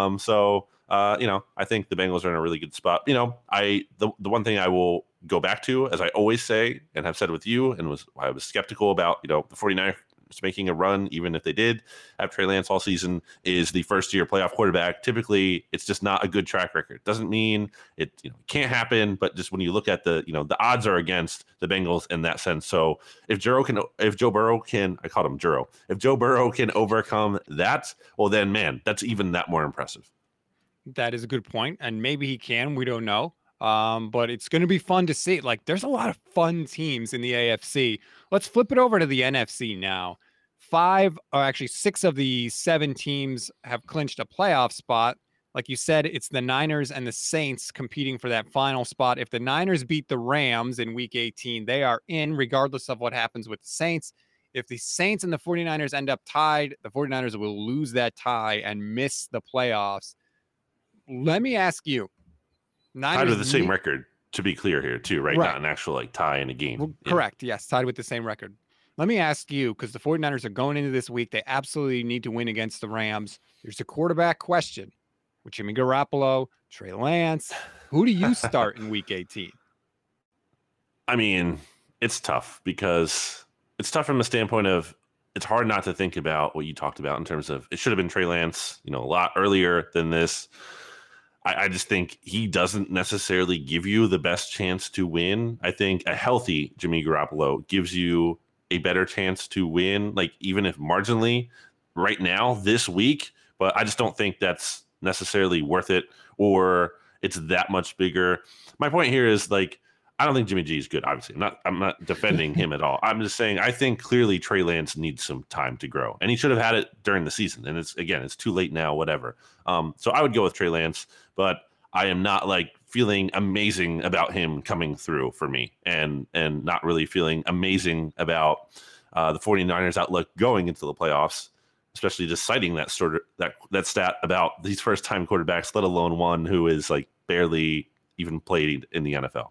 Speaker 3: I think the Bengals are in a really good spot. You know, the one thing I will go back to, as I always say and have said with you, and I was skeptical about, the 49ers making a run, even if they did have Trey Lance all season, is the first year playoff quarterback. Typically, it's just not a good track record. Doesn't mean it can't happen, but just when you look at the odds are against the Bengals in that sense. So if Joe Burrow can overcome that, well then, man, that's even that more impressive.
Speaker 2: That is a good point. And maybe he can, we don't know. But it's going to be fun to see. Like, there's a lot of fun teams in the AFC. Let's flip it over to the NFC now. 6 of the 7 teams have clinched a playoff spot. Like you said, it's the Niners and the Saints competing for that final spot. If the Niners beat the Rams in week 18, they are in, regardless of what happens with the Saints. If the Saints and the 49ers end up tied, the 49ers will lose that tie and miss the playoffs. Let me ask you.
Speaker 3: Tied with the same record, to be clear here, too, right? Not an actual tie in a game.
Speaker 2: Well, correct. Yes, tied with the same record. Let me ask you, because the 49ers are going into this week, they absolutely need to win against the Rams. There's a quarterback question with Jimmy Garoppolo, Trey Lance. Who do you start in week 18?
Speaker 3: I mean, it's tough because it's tough from a standpoint of it's hard not to think about what you talked about in terms of it should have been Trey Lance, a lot earlier than this. I just think he doesn't necessarily give you the best chance to win. I think a healthy Jimmy Garoppolo gives you a better chance to win, like even if marginally right now this week, but I just don't think that's necessarily worth it or it's that much bigger. My point here is I don't think Jimmy G is good. Obviously, I'm not defending him at all. I'm just saying I think clearly Trey Lance needs some time to grow, and he should have had it during the season. And it's too late now. Whatever. So I would go with Trey Lance, but I am not feeling amazing about him coming through for me, and not really feeling amazing about the 49ers outlook going into the playoffs, especially just citing that that stat about these first time quarterbacks, let alone one who is like barely even played in the NFL.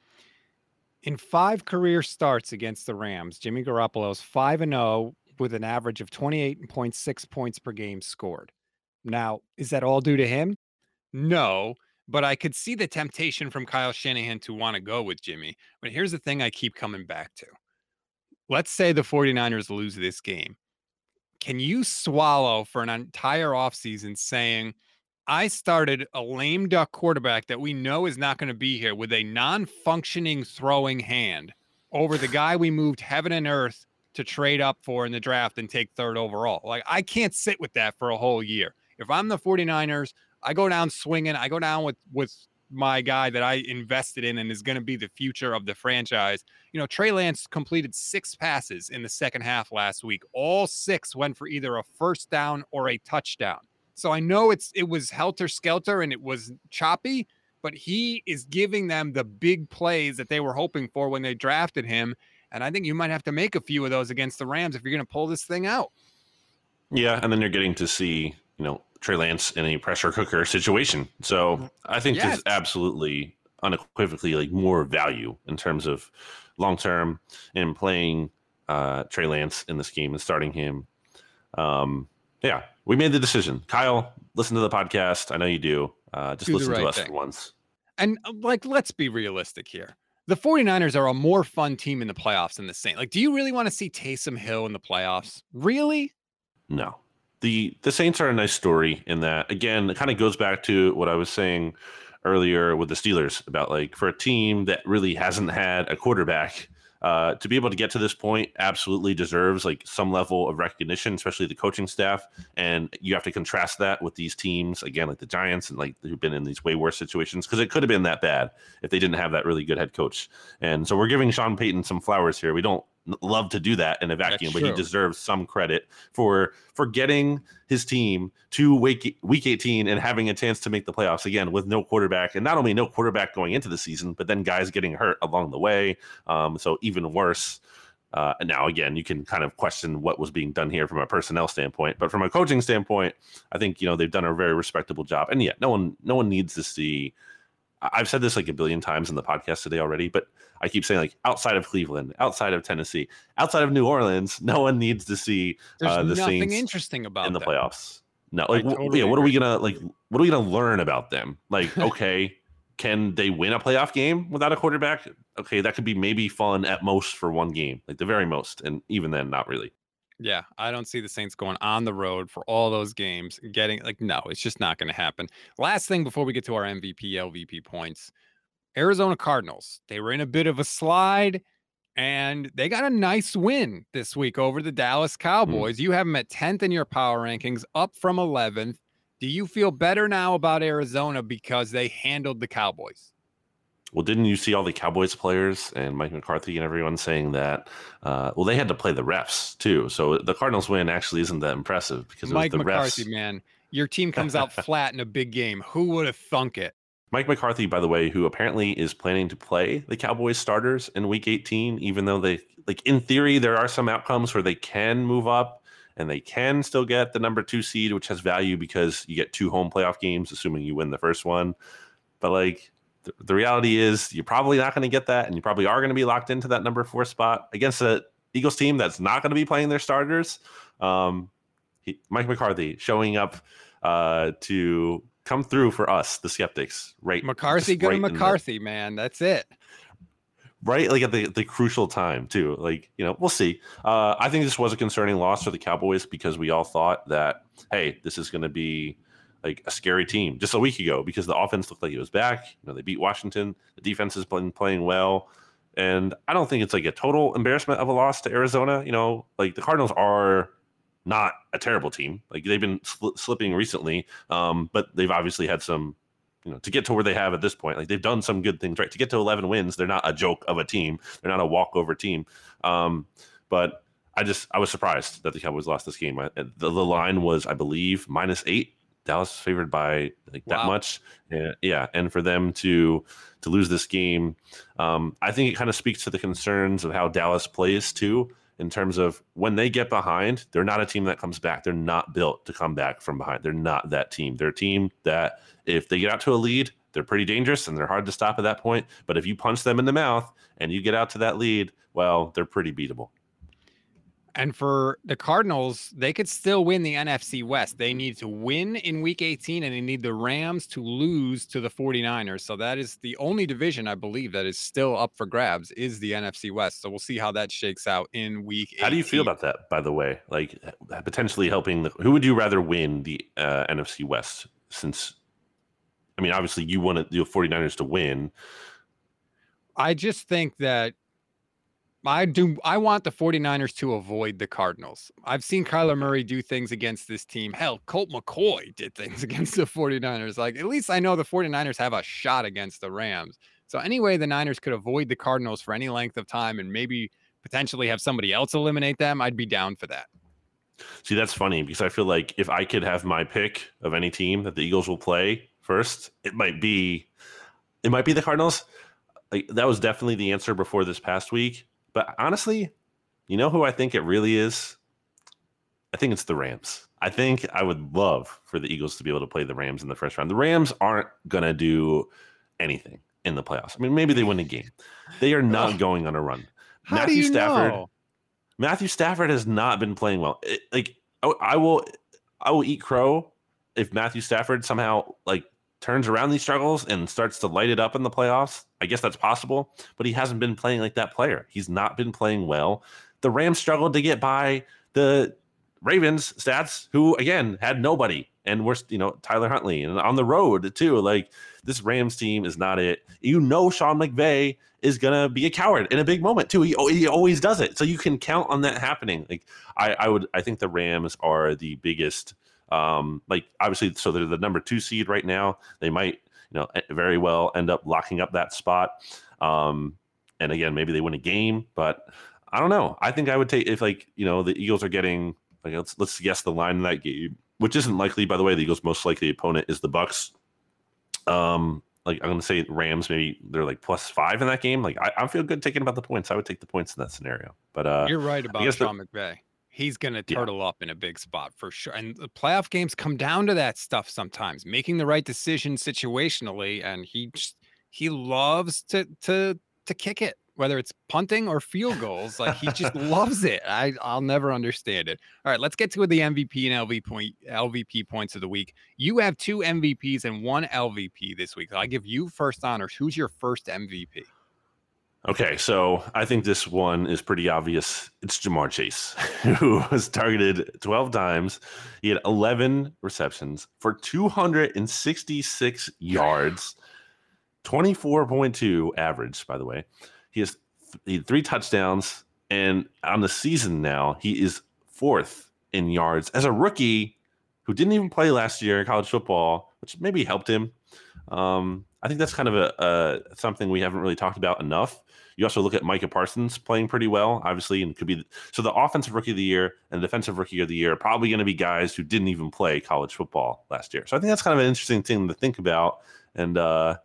Speaker 2: In 5 career starts against the Rams, Jimmy Garoppolo is 5-0 with an average of 28.6 points per game scored. Now, is that all due to him? No, but I could see the temptation from Kyle Shanahan to want to go with Jimmy. But here's the thing I keep coming back to. Let's say the 49ers lose this game. Can you swallow for an entire offseason saying, I started a lame duck quarterback that we know is not going to be here with a non-functioning throwing hand over the guy we moved heaven and earth to trade up for in the draft and take 3rd overall? Like, I can't sit with that for a whole year. If I'm the 49ers, I go down swinging. I go down with my guy that I invested in and is going to be the future of the franchise. You know, Trey Lance completed 6 passes in the second half last week. All 6 went for either a first down or a touchdown. So I know it was helter-skelter and it was choppy, but he is giving them the big plays that they were hoping for when they drafted him. And I think you might have to make a few of those against the Rams if you're going to pull this thing out.
Speaker 3: Yeah, and then you're getting to see, Trey Lance in a pressure cooker situation. So I think there's absolutely, unequivocally, like more value in terms of long-term in playing Trey Lance in this game and starting him. Yeah, we made the decision. Kyle, listen to the podcast. I know you do. Just listen to us for once.
Speaker 2: And let's be realistic here. The 49ers are a more fun team in the playoffs than the Saints. Like, do you really want to see Taysom Hill in the playoffs? Really?
Speaker 3: No. The Saints are a nice story in that, again, it kind of goes back to what I was saying earlier with the Steelers about, like, for a team that really hasn't had a quarterback, to be able to get to this point absolutely deserves like some level of recognition, especially the coaching staff. And you have to contrast that with these teams, again, like the Giants and like who've been in these way worse situations, because it could have been that bad if they didn't have that really good head coach. And so we're giving Sean Payton some flowers here. We don't love to do that in a vacuum, but he deserves some credit for getting his team to week 18 and having a chance to make the playoffs again with no quarterback, and not only no quarterback going into the season, but then guys getting hurt along the way. So even worse. And now again, you can kind of question what was being done here from a personnel standpoint, but from a coaching standpoint, I think they've done a very respectable job. And yet, no one needs to see. I've said this like a billion times in the podcast today already, but I keep saying, like, outside of Cleveland, outside of Tennessee, outside of New Orleans, no one needs to see the Saints
Speaker 2: interesting about
Speaker 3: in the playoffs. No, like, totally what are we gonna learn about them? Like, okay, can they win a playoff game without a quarterback? Okay, that could be maybe fun at most for one game, like the very most, and even then, not really.
Speaker 2: Yeah, I don't see the Saints going on the road for all those games, no, it's just not going to happen. Last thing before we get to our MVP, LVP points, Arizona Cardinals. They were in a bit of a slide, and they got a nice win this week over the Dallas Cowboys. You have them at 10th in your power rankings, up from 11th. Do you feel better now about Arizona because they handled the Cowboys?
Speaker 3: Well, didn't you see all the Cowboys players and Mike McCarthy and everyone saying that? They had to play the refs too. So the Cardinals win actually isn't that impressive because
Speaker 2: Mike
Speaker 3: it was the
Speaker 2: McCarthy,
Speaker 3: refs.
Speaker 2: Man, your team comes out flat in a big game. Who would have thunk it?
Speaker 3: Mike McCarthy, by the way, who apparently is planning to play the Cowboys starters in Week 18, even though they, like, in theory, there are some outcomes where they can move up and they can still get the number 2 seed, which has value because you get 2 home playoff games, assuming you win the first one. But like, the reality is you're probably not going to get that, and you probably are going to be locked into that number 4 spot against the Eagles team that's not going to be playing their starters. Mike McCarthy showing up to come through for us, the skeptics, right?
Speaker 2: McCarthy going McCarthy, man. That's it.
Speaker 3: Right, like at the crucial time too. Like, we'll see. I think this was a concerning loss for the Cowboys because we all thought that, hey, this is going to be like a scary team just a week ago because the offense looked like it was back. They beat Washington. The defense has been playing well. And I don't think it's like a total embarrassment of a loss to Arizona. Like the Cardinals are not a terrible team. Like they've been slipping recently, but they've obviously had some, to get to where they have at this point. Like they've done some good things, right? To get to 11 wins, they're not a joke of a team. They're not a walkover team. But I was surprised that the Cowboys lost this game. The line was, I believe, -8 Dallas is favored by that
Speaker 2: Wow.
Speaker 3: much. Yeah. And for them to lose this game, I think it kind of speaks to the concerns of how Dallas plays too, in terms of when they get behind, they're not a team that comes back. They're not built to come back from behind. They're not that team. They're a team that if they get out to a lead, they're pretty dangerous and they're hard to stop at that point. But if you punch them in the mouth and you get out to that lead, well, they're pretty beatable.
Speaker 2: And for the Cardinals, they could still win the NFC West. They need to win in week 18, and they need the Rams to lose to the 49ers. So that is the only division, I believe, that is still up for grabs is the NFC West. So we'll see how that shakes out in week 18.
Speaker 3: How do you feel about that, by the way? Like potentially helping who would you rather win the NFC West? Since, I mean, obviously you want the 49ers to win.
Speaker 2: I just think that I want the 49ers to avoid the Cardinals. I've seen Kyler Murray do things against this team. Hell, Colt McCoy did things against the 49ers. Like, at least I know the 49ers have a shot against the Rams. So anyway, the Niners could avoid the Cardinals for any length of time and maybe potentially have somebody else eliminate them. I'd be down for that.
Speaker 3: See, that's funny because I feel like if I could have my pick of any team that the Eagles will play first, it might be the Cardinals. Like, that was definitely the answer before this past week. But honestly, you know who I think it really is? I think it's the Rams. I think I would love for the Eagles to be able to play the Rams in the first round. The Rams aren't going to do anything in the playoffs. I mean, maybe they win a game. They are not going on a run.
Speaker 2: How do you know?
Speaker 3: Matthew Stafford has not been playing well. I will eat crow if Matthew Stafford somehow turns around these struggles and starts to light it up in the playoffs. I guess that's possible, but he hasn't been playing like that player. He's not been playing well. The Rams struggled to get by the Ravens stats, who again had nobody, and we're Tyler Huntley, and on the road too. Like, this Rams team is not it. Sean McVay is gonna be a coward in a big moment too. He always does it, so you can count on that happening. Like, I think the Rams are the biggest. Obviously, so they're the number 2 seed right now. They might, very well end up locking up that spot. And again, maybe they win a game, but I don't know. I think I would take if the Eagles are getting let's guess the line in that game, which isn't likely, by the way. The Eagles' most likely opponent is the Bucks. I'm going to say Rams. Maybe they're +5 in that game. I feel good taking about the points. I would take the points in that scenario. But
Speaker 2: you're right about Sean McVay. He's going to turtle up in a big spot for sure. And the playoff games come down to that stuff sometimes, making the right decision situationally. And he loves to kick it, whether it's punting or field goals. Like, he just loves it. I'll never understand it. All right, let's get to the MVP and LVP points of the week. You have 2 MVPs and 1 LVP this week. So I give you first honors. Who's your first MVP?
Speaker 3: Okay, so I think this one is pretty obvious. It's Ja'Marr Chase, who was targeted 12 times. He had 11 receptions for 266 yards, 24.2 average, by the way. He had 3 touchdowns, and on the season now, he is 4th in yards. As a rookie who didn't even play last year in college football, which maybe helped him, I think that's kind of a something we haven't really talked about enough. You also look at Micah Parsons playing pretty well, obviously, and could be so the offensive rookie of the year and the defensive rookie of the year are probably going to be guys who didn't even play college football last year. So I think that's kind of an interesting thing to think about, and not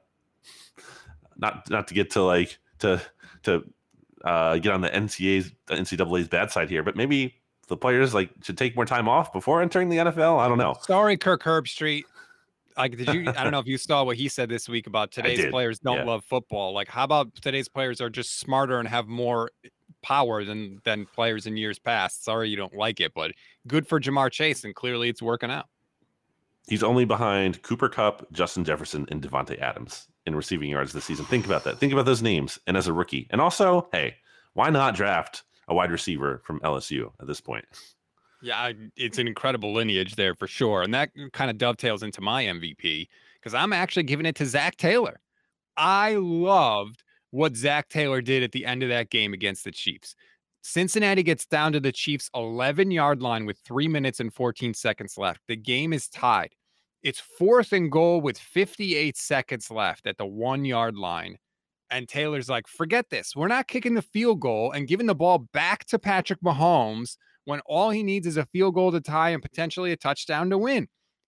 Speaker 3: to get to get on the NCAA's bad side here, but maybe the players should take more time off before entering the NFL. I don't know.
Speaker 2: Sorry, Kirk Herbstreit. I don't know if you saw what he said this week about today's players don't love football. How about today's players are just smarter and have more power than players in years past? Sorry you don't like it, but good for Ja'Marr Chase, and clearly it's working out.
Speaker 3: He's only behind Cooper Kupp, Justin Jefferson, and Devontae Adams in receiving yards this season. Think about that. Think about those names. And as a rookie. And also, hey, why not draft a wide receiver from LSU at this point?
Speaker 2: Yeah, it's an incredible lineage there for sure. And that kind of dovetails into my MVP because I'm actually giving it to Zach Taylor. I loved what Zach Taylor did at the end of that game against the Chiefs. Cincinnati gets down to the Chiefs' 11-yard line with 3 minutes and 14 seconds left. The game is tied. It's 4th and goal with 58 seconds left at the 1-yard line. And Taylor's like, forget this. We're not kicking the field goal and giving the ball back to Patrick Mahomes when all he needs is a field goal to tie and potentially a touchdown to win.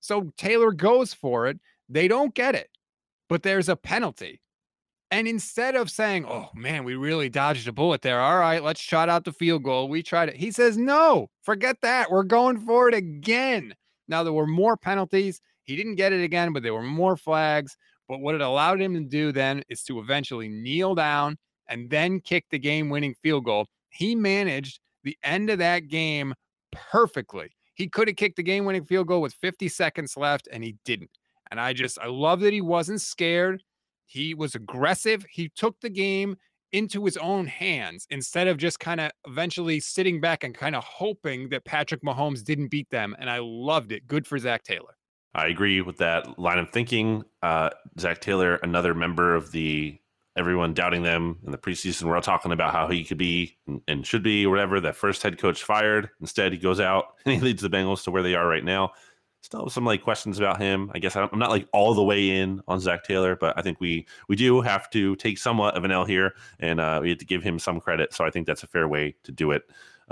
Speaker 2: So Taylor goes for it. They don't get it, but there's a penalty. And instead of saying, oh, man, we really dodged a bullet there. All right, let's trot out the field goal. We tried it. He says, no, forget that. We're going for it again. Now, there were more penalties. He didn't get it again, but there were more flags. But what it allowed him to do then is to eventually kneel down and then kick the game-winning field goal. He managed the end of that game perfectly. He could have kicked the game-winning field goal with 50 seconds left, and he didn't. And I love that he wasn't scared. He was aggressive. He took the game into his own hands instead of just kind of eventually sitting back and kind of hoping that Patrick Mahomes didn't beat them. And I loved it. Good for Zach Taylor.
Speaker 3: I agree with that line of thinking. Zach Taylor, another member of the everyone doubting them in the preseason. We're all talking about how he could be and should be or whatever. That first head coach fired. Instead, he goes out and he leads the Bengals to where they are right now. Still have some questions about him. I guess I'm not all the way in on Zach Taylor, but I think we do have to take somewhat of an L here, and we have to give him some credit. So I think that's a fair way to do it.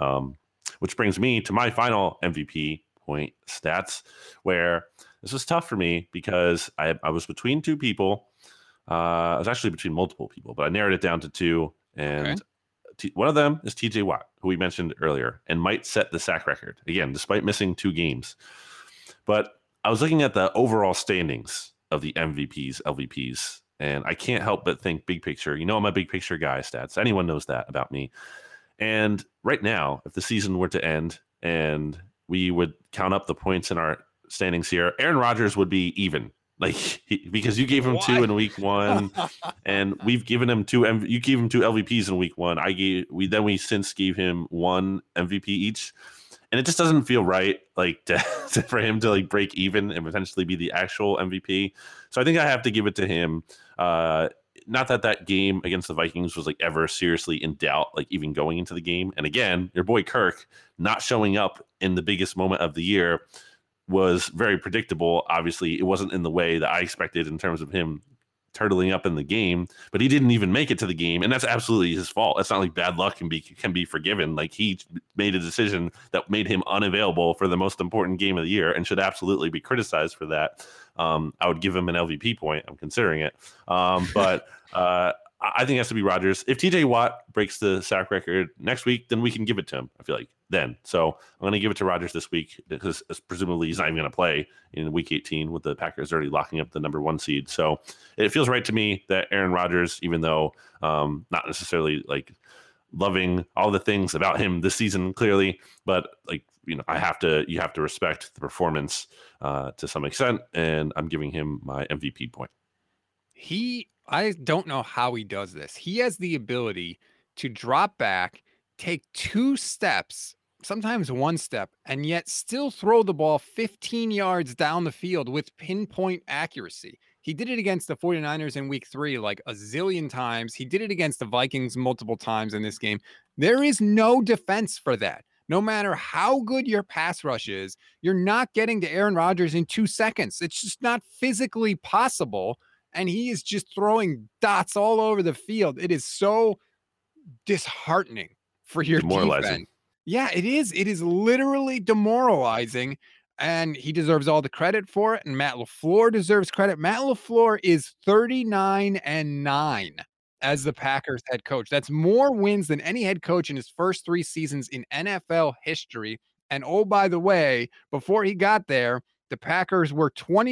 Speaker 3: Which brings me to my final MVP point stats, where this was tough for me because I was between two people. I was actually between multiple people, but I narrowed it down to two, and one of them is TJ Watt, who we mentioned earlier, and might set the sack record again, despite missing 2 games. But I was looking at the overall standings of the MVPs, LVPs, and I can't help but think big picture. You know, I'm a big picture guy, Stats. Anyone knows that about me. And right now, if the season were to end and we would count up the points in our standings here, Aaron Rodgers would be even. Because you gave him 2 in week 1, and we've given him 2. You gave him 2 LVPs in week 1. We since gave him 1 MVP each. And it just doesn't feel right, for him to break even and potentially be the actual MVP. So I think I have to give it to him. Not that game against the Vikings was ever seriously in doubt, even going into the game. And again, your boy Kirk not showing up in the biggest moment of the year was very predictable. Obviously, it wasn't in the way that I expected in terms of him turtling up in the game, but he didn't even make it to the game, and that's absolutely his fault. It's not like bad luck can be forgiven. He made a decision that made him unavailable for the most important game of the year and should absolutely be criticized for that. I would give him an LVP point. I'm considering it. But I think it has to be Rodgers. If TJ Watt breaks the sack record next week, then we can give it to him, I feel like, then. So I'm going to give it to Rodgers this week because presumably he's not even going to play in week 18 with the Packers already locking up the number 1 seed. So it feels right to me that Aaron Rodgers, even though not necessarily loving all the things about him this season, clearly, but you have to respect the performance to some extent, and I'm giving him my MVP point.
Speaker 2: I don't know how he does this. He has the ability to drop back, take 2 steps, sometimes 1 step, and yet still throw the ball 15 yards down the field with pinpoint accuracy. He did it against the 49ers in week 3 a zillion times. He did it against the Vikings multiple times in this game. There is no defense for that. No matter how good your pass rush is, you're not getting to Aaron Rodgers in 2 seconds. It's just not physically possible. And he is just throwing dots all over the field. It is so disheartening for your defense. Yeah, it is. It is literally demoralizing. And he deserves all the credit for it. And Matt LaFleur deserves credit. Matt LaFleur is 39-9 as the Packers head coach. That's more wins than any head coach in his first 3 seasons in NFL history. And oh, by the way, before he got there, the Packers were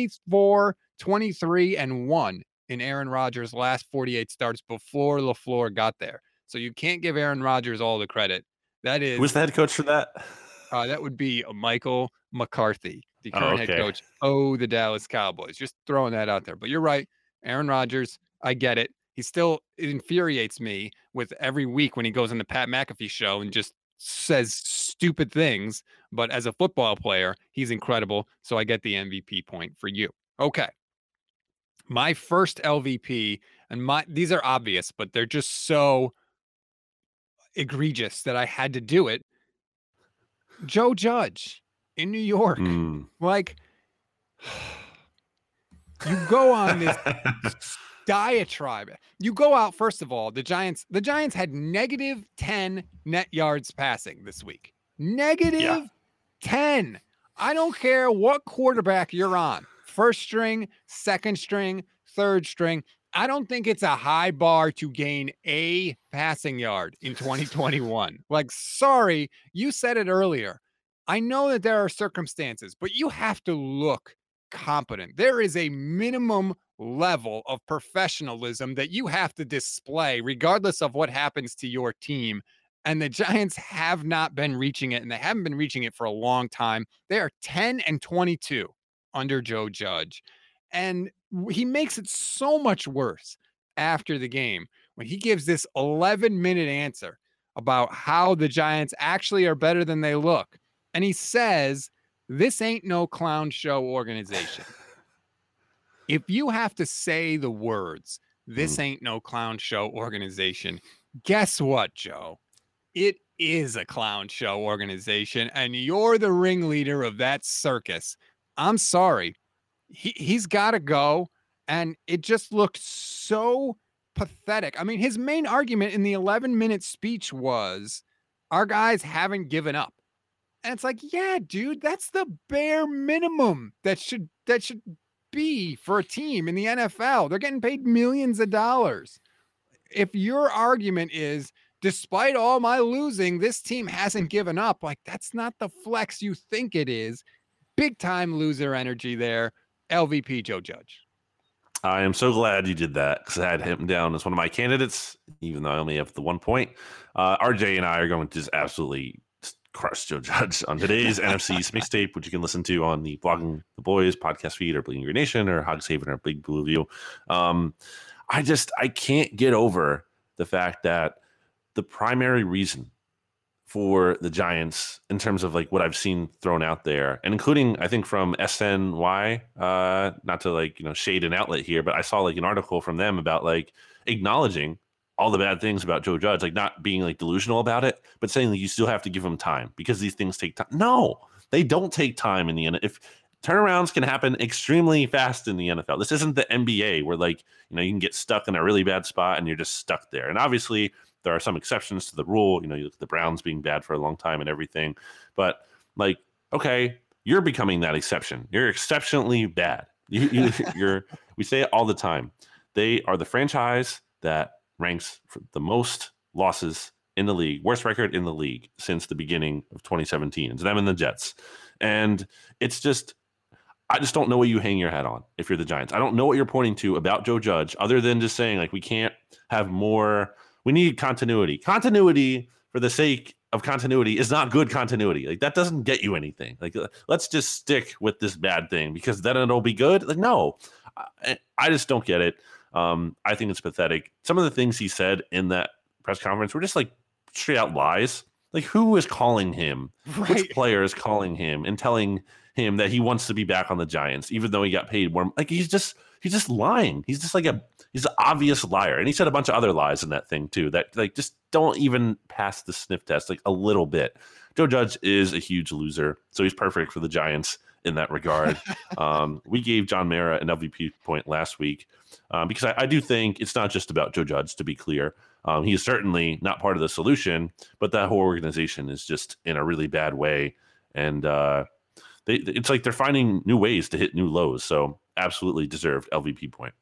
Speaker 2: 23-1 in Aaron Rodgers' last 48 starts before LaFleur got there. So you can't give Aaron Rodgers all the credit. That is.
Speaker 3: Who's the head coach for that?
Speaker 2: That would be Michael McCarthy, the current head coach of the Dallas Cowboys. Just throwing that out there. But you're right. Aaron Rodgers, I get it. It infuriates me with every week when he goes on the Pat McAfee show and just says stupid things. But as a football player, he's incredible. So I get the MVP point for you. Okay. My first LVP, and these are obvious, but they're just so egregious that I had to do it. Joe Judge in New York. You go on this diatribe. You go out, first of all, the Giants had -10 net yards passing this week. -10. I don't care what quarterback you're on, first string, second string, third string. I don't think it's a high bar to gain a passing yard in 2021. Like, sorry, you said it earlier. I know that there are circumstances, but you have to look competent. There is a minimum level of professionalism that you have to display, regardless of what happens to your team. And the Giants have not been reaching it, and they haven't been reaching it for a long time. They are 10-22 under Joe Judge. And he makes it so much worse after the game when he gives this 11-minute answer about how the Giants actually are better than they look. And he says, this ain't no clown show organization. If you have to say the words, this ain't no clown show organization, guess what, Joe? It is a clown show organization, and you're the ringleader of that circus. I'm sorry. He's got to go, and it just looked so pathetic. I mean, his main argument in the 11-minute speech was, our guys haven't given up. And it's like, yeah, dude, that's the bare minimum that should be for a team in the NFL. They're getting paid millions of dollars. If your argument is, despite all my losing, this team hasn't given up, like, that's not the flex you think it is. Big time loser energy there. LVP Joe Judge.
Speaker 3: I am so glad you did that because I had him down as one of my candidates, even though I only have the 1 point. RJ and I are going to just absolutely crush Joe Judge on today's NFC East mixtape, which you can listen to on the Blogging the Boys podcast feed or Bleeding Green Nation or Hogs Haven or Big Blue View. I can't get over the fact that the primary reason for the Giants in terms of like what I've seen thrown out there, and including I think from SNY, not to like, shade an outlet here, but I saw like an article from them about like acknowledging all the bad things about Joe Judge, like not being like delusional about it, but saying that you still have to give him time because these things take time. No, they don't take time in the NFL. If turnarounds can happen extremely fast in the NFL, this isn't the NBA where like, you can get stuck in a really bad spot and you're just stuck there. And obviously there are some exceptions to the rule. You look at the Browns being bad for a long time and everything, but like, okay, you're becoming that exception. You're exceptionally bad. We say it all the time. They are the franchise that ranks for the most losses in the league, worst record in the league since the beginning of 2017. It's them and the Jets. And it's just, I just don't know what you hang your hat on if you're the Giants. I don't know what you're pointing to about Joe Judge other than just saying like, we can't have more. We need continuity. Continuity for the sake of continuity is not good continuity. Like that doesn't get you anything. Like let's just stick with this bad thing because then it'll be good. Like, no, I just don't get it. I think it's pathetic. Some of the things he said in that press conference were just like straight out lies. Like who is calling him? Right. Which player is calling him and telling him that he wants to be back on the Giants, even though he got paid more? Like he's just lying. He's just like he's an obvious liar. And he said a bunch of other lies in that thing too, that like just don't even pass the sniff test like a little bit. Joe Judge is a huge loser, so he's perfect for the Giants in that regard. We gave John Mara an LVP point last week because I do think it's not just about Joe Judge, to be clear. He is certainly not part of the solution, but that whole organization is just in a really bad way. And it's like they're finding new ways to hit new lows. So absolutely deserved LVP point.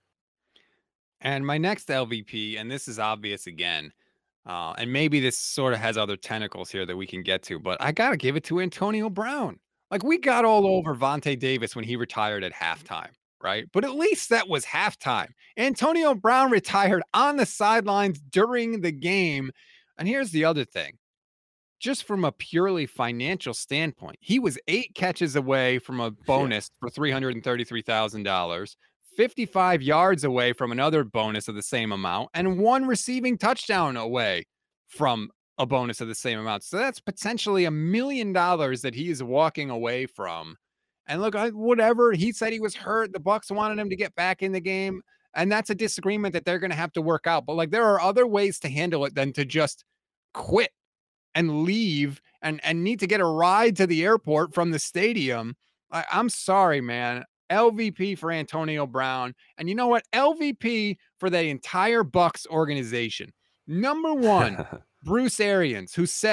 Speaker 2: And my next LVP, and this is obvious again, and maybe this sort of has other tentacles here that we can get to, but I got to give it to Antonio Brown. Like we got all over Vontae Davis when he retired at halftime, right? But at least that was halftime. Antonio Brown retired on the sidelines during the game. And here's the other thing. Just from a purely financial standpoint, he was 8 catches away from a bonus for $333,000, 55 yards away from another bonus of the same amount, and 1 receiving touchdown away from a bonus of the same amount. So that's potentially $1 million that he is walking away from. And look, whatever, he said he was hurt. The Bucs wanted him to get back in the game. And that's a disagreement that they're going to have to work out. But like, there are other ways to handle it than to just quit and leave and need to get a ride to the airport from the stadium. I'm sorry, man. LVP for Antonio Brown. And you know what? LVP for the entire Bucs organization. Number one, Bruce Arians, who said,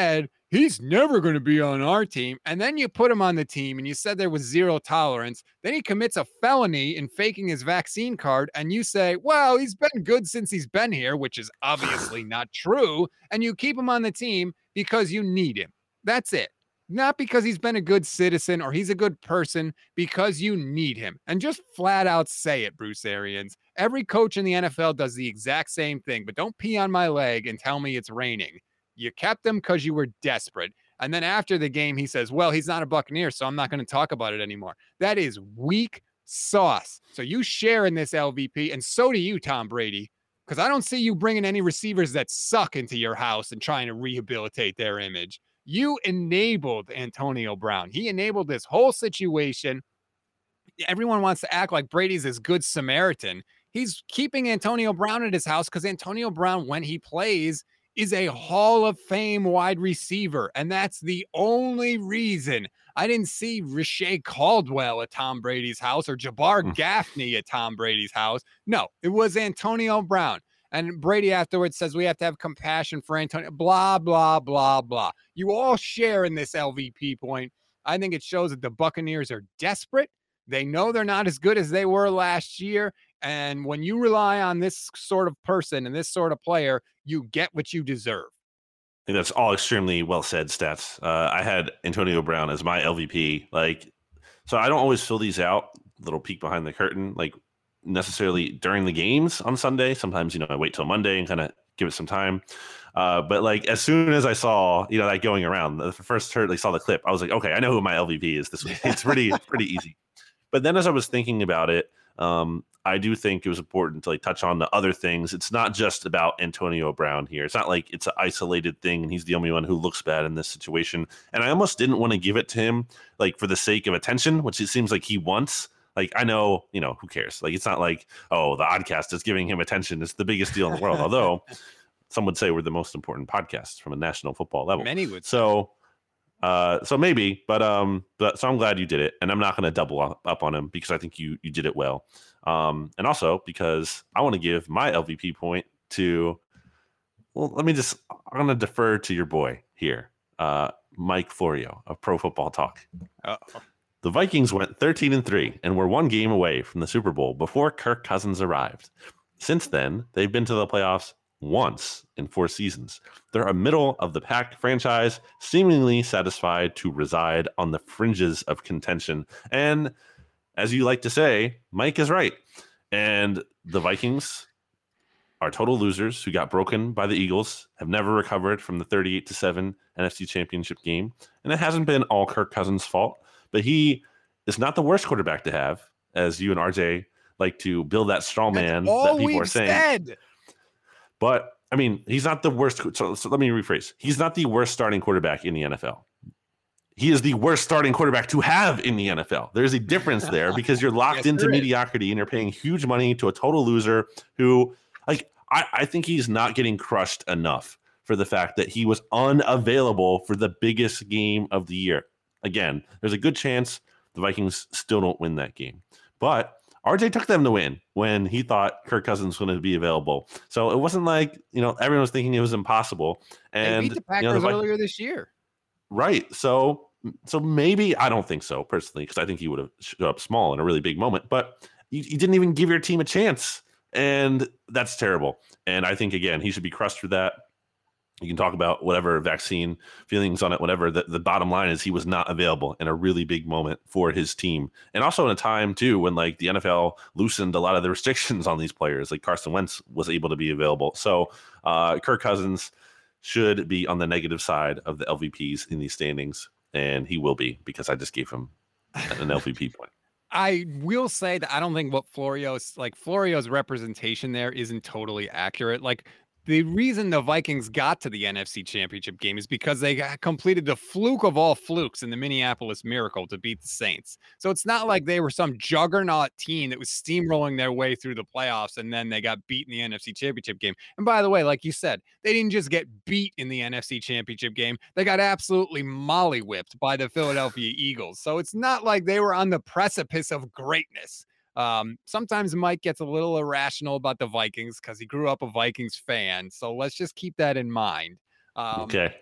Speaker 2: he's never going to be on our team. And then you put him on the team and you said there was zero tolerance. Then he commits a felony in faking his vaccine card. And you say, well, he's been good since he's been here, which is obviously not true. And you keep him on the team because you need him. That's it. Not because he's been a good citizen or he's a good person, because you need him. And just flat out say it, Bruce Arians. Every coach in the NFL does the exact same thing, but don't pee on my leg and tell me it's raining. You kept him because you were desperate. And then after the game, he says, well, he's not a Buccaneer, so I'm not going to talk about it anymore. That is weak sauce. So you share in this LVP, and so do you, Tom Brady, because I don't see you bringing any receivers that suck into your house and trying to rehabilitate their image. You enabled Antonio Brown. He enabled this whole situation. Everyone wants to act like Brady's this good Samaritan. He's keeping Antonio Brown at his house because Antonio Brown, when he plays, is a Hall of Fame wide receiver. And that's the only reason I didn't see Rashay Caldwell at Tom Brady's house or Jabbar Gaffney at Tom Brady's house. No, it was Antonio Brown. And Brady afterwards says we have to have compassion for Antonio, blah, blah, blah, blah. You all share in this LVP point. I think it shows that the Buccaneers are desperate. They know they're not as good as they were last year. And when you rely on this sort of person and this sort of player, you get what you deserve.
Speaker 3: I think that's all extremely well said, Stats. I had Antonio Brown as my LVP. So I don't always fill these out, little peek behind the curtain, necessarily during the games on Sunday. Sometimes, I wait till Monday and kind of give it some time. But as soon as I saw, that going around, the first saw the clip, I was like, okay, I know who my LVP is this week. It's pretty easy. But then as I was thinking about it, I do think it was important to touch on the other things. It's not just about Antonio Brown here. It's not like it's an isolated thing and he's the only one who looks bad in this situation. And I almost didn't want to give it to him for the sake of attention, which it seems like he wants. I know, who cares? It's not like, oh, the Oddcast is giving him attention. It's the biggest deal in the world. Although some would say we're the most important podcast from a national football level.
Speaker 2: Many would.
Speaker 3: So maybe, but so I'm glad you did it, and I'm not going to double up on him because I think you did it well, and also because I want to give my LVP point to. Well, I'm going to defer to your boy here, Mike Florio of Pro Football Talk.
Speaker 2: Uh-oh.
Speaker 3: The Vikings went 13-3 and were one game away from the Super Bowl before Kirk Cousins arrived. Since then, they've been to the playoffs once in 4 seasons. They're a middle-of-the-pack franchise, seemingly satisfied to reside on the fringes of contention. And as you like to say, Mike is right. And the Vikings are total losers who got broken by the Eagles, have never recovered from the 38-7 NFC Championship game. And it hasn't been all Kirk Cousins' fault, but he is not the worst quarterback to have, as you and RJ like to build that straw man that people are saying. But I mean, he's not the worst. So let me rephrase. He's not the worst starting quarterback in the NFL. He is the worst starting quarterback to have in the NFL. There's a difference there because you're locked into mediocrity and you're paying huge money to a total loser who, I think he's not getting crushed enough for the fact that he was unavailable for the biggest game of the year. Again, there's a good chance the Vikings still don't win that game. But RJ took them to win when he thought Kirk Cousins was going to be available. So it wasn't like, everyone was thinking it was impossible. And
Speaker 2: they beat the Packers earlier this year.
Speaker 3: Right. So maybe, I don't think so personally, because I think he would have showed up small in a really big moment. But you didn't even give your team a chance. And that's terrible. And I think, again, he should be crushed for that. You can talk about whatever vaccine feelings on it, whatever. The bottom line is he was not available in a really big moment for his team. And also in a time, too, when the NFL loosened a lot of the restrictions on these players. Carson Wentz was able to be available. So Kirk Cousins should be on the negative side of the LVPs in these standings. And he will be because I just gave him an LVP point.
Speaker 2: I will say that I don't think what Florio's representation there isn't totally accurate. The reason the Vikings got to the NFC Championship game is because they completed the fluke of all flukes in the Minneapolis Miracle to beat the Saints. So it's not like they were some juggernaut team that was steamrolling their way through the playoffs and then they got beat in the NFC Championship game. And by the way, like you said, they didn't just get beat in the NFC Championship game. They got absolutely molly-whipped by the Philadelphia Eagles. So it's not like they were on the precipice of greatness. Sometimes Mike gets a little irrational about the Vikings because he grew up a Vikings fan. So let's just keep that in mind.
Speaker 3: Okay.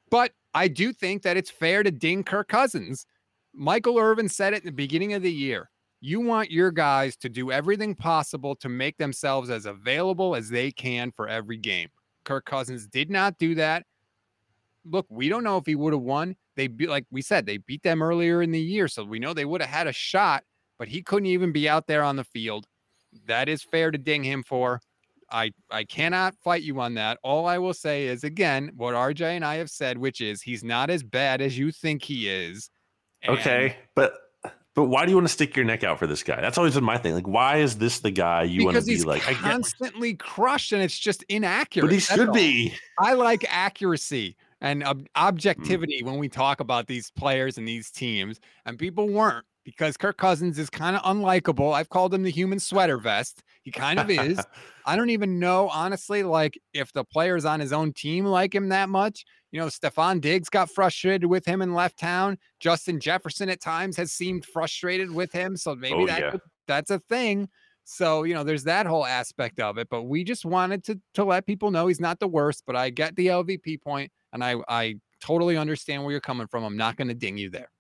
Speaker 2: But I do think that it's fair to ding Kirk Cousins. Michael Irvin said it in the beginning of the year. You want your guys to do everything possible to make themselves as available as they can for every game. Kirk Cousins did not do that. Look, we don't know if he would have won. Like we said, they beat them earlier in the year, so we know they would have had a shot, but he couldn't even be out there on the field. That is fair to ding him for. I cannot fight you on that. All I will say is, again, what RJ and I have said, which is he's not as bad as you think he is.
Speaker 3: Okay, but why do you want to stick your neck out for this guy? That's always been my thing. Like, why is this the guy you want to be like?
Speaker 2: Because he's constantly crushed, and it's just inaccurate.
Speaker 3: But he should be.
Speaker 2: I like accuracy and objectivity when we talk about these players and these teams, and people weren't, because Kirk Cousins is kind of unlikable. I've called him the human sweater vest. He kind of is. I don't even know, honestly, like if the players on his own team like him that much. You know, Stephon Diggs got frustrated with him and left town. Justin Jefferson at times has seemed frustrated with him. So maybe that's a thing. So, you know, there's that whole aspect of it. But we just wanted to let people know he's not the worst. But I get the LVP point, and I totally understand where you're coming from. I'm not going to ding you there.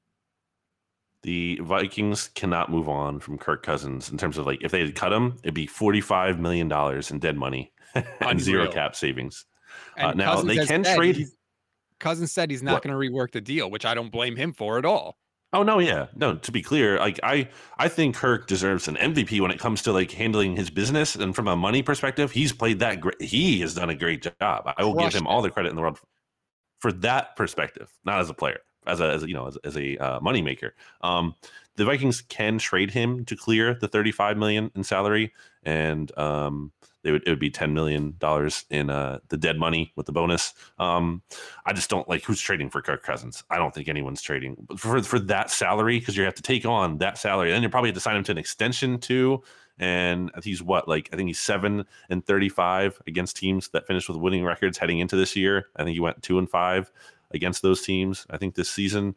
Speaker 3: The Vikings cannot move on from Kirk Cousins in terms of, like, if they had cut him, it'd be $45 million in dead money and zero cap savings. Now they can trade.
Speaker 2: Cousins said he's not going to rework the deal, which I don't blame him for at all.
Speaker 3: Oh, no, yeah. No, to be clear, like I think Kirk deserves an MVP when it comes to like handling his business, and from a money perspective, he's played that great. He has done a great job. I will give him all the credit in the world for that perspective, not as a player, as a money maker. The Vikings can trade him to clear the $35 million in salary, and it would be $10 million in the dead money with the bonus. I just don't like who's trading for Kirk Cousins. I don't think anyone's trading for that salary, because you have to take on that salary. Then you probably have to sign him to an extension too. And he's I think he's 7-35 against teams that finished with winning records heading into this year. I think he went 2-5 against those teams, I think, this season.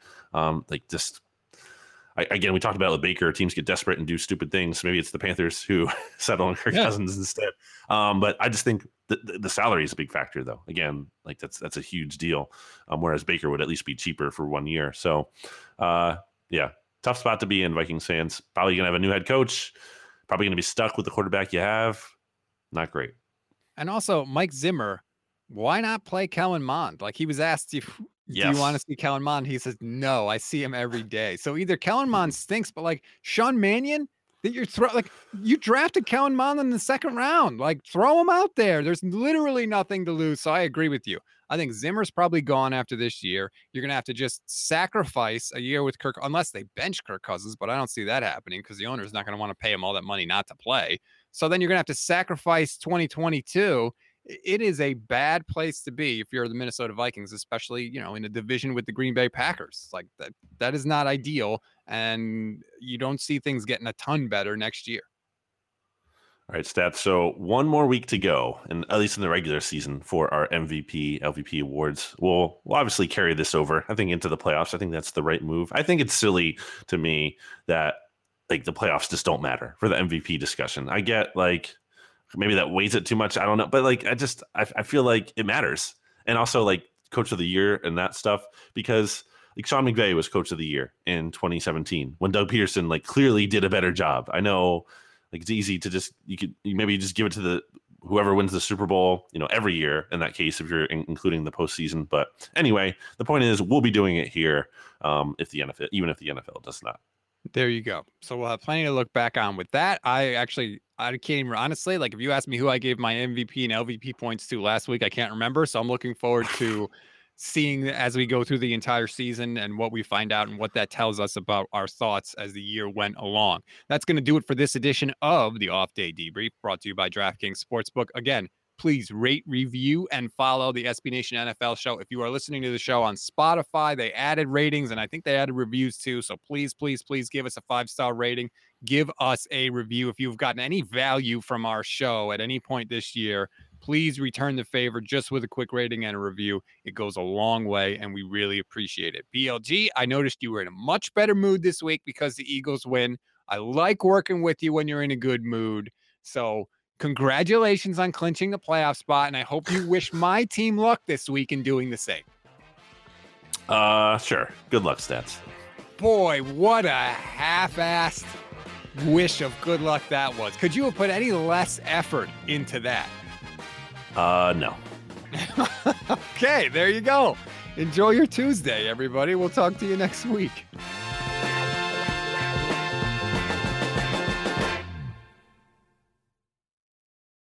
Speaker 3: Again, we talked about with Baker, teams get desperate and do stupid things. Maybe it's the Panthers who settle on Kirk Cousins instead. But I just think the salary is a big factor, though. Again, like that's a huge deal. Whereas Baker would at least be cheaper for 1 year. So, tough spot to be in, Vikings fans. Probably going to have a new head coach. Probably going to be stuck with the quarterback you have. Not great.
Speaker 2: And also, Mike Zimmer, why not play Kellen Mond? Like, he was asked, do you want to see Kellen Mond? He says, no, I see him every day. So either Kellen Mond stinks, but like Sean Mannion, that you drafted Kellen Mond in the second round. Like, throw him out there. There's literally nothing to lose. So I agree with you. I think Zimmer's probably gone after this year. You're going to have to just sacrifice a year with Kirk, unless they bench Kirk Cousins, but I don't see that happening because the owner is not going to want to pay him all that money not to play. So then you're going to have to sacrifice 2022. It is a bad place to be if you're the Minnesota Vikings, especially, you know, in a division with the Green Bay Packers. Like that is not ideal, and you don't see things getting a ton better next year.
Speaker 3: All right, Stats. So one more week to go, and at least in the regular season, for our MVP, LVP awards. We'll obviously carry this over, I think, into the playoffs. I think that's the right move. I think it's silly to me that like the playoffs just don't matter for the MVP discussion. I get like maybe that weighs it too much. I don't know, but like I feel like it matters, and also like Coach of the Year and that stuff, because like Sean McVay was Coach of the Year in 2017 when Doug Peterson like clearly did a better job. I know. Like it's easy to just you just give it to the whoever wins the Super Bowl, you know, every year in that case if you're including the postseason. But anyway, the point is we'll be doing it here even if the NFL does not.
Speaker 2: There you go. So we'll have plenty to look back on with that. I can't even honestly, like if you ask me who I gave my MVP and LVP points to last week, I can't remember. So I'm looking forward to seeing as we go through the entire season and what we find out and what that tells us about our thoughts as the year went along. That's going to do it for this edition of the Off Day Debrief, brought to you by DraftKings Sportsbook. Again, please rate, review, and follow the SB Nation NFL show. If you are listening to the show on Spotify, they added ratings, and I think they added reviews too. So please, please, please give us a 5-star rating. Give us a review. If you've gotten any value from our show at any point this year, please return the favor just with a quick rating and a review. It goes a long way, and we really appreciate it. BLG, I noticed you were in a much better mood this week because the Eagles win. I like working with you when you're in a good mood. So congratulations on clinching the playoff spot, and I hope you wish my team luck this week in doing the same.
Speaker 3: Sure. Good luck, Stats.
Speaker 2: Boy, what a half-assed wish of good luck that was. Could you have put any less effort into that?
Speaker 3: No.
Speaker 2: Okay, there you go. Enjoy your Tuesday, everybody. We'll talk to you next week.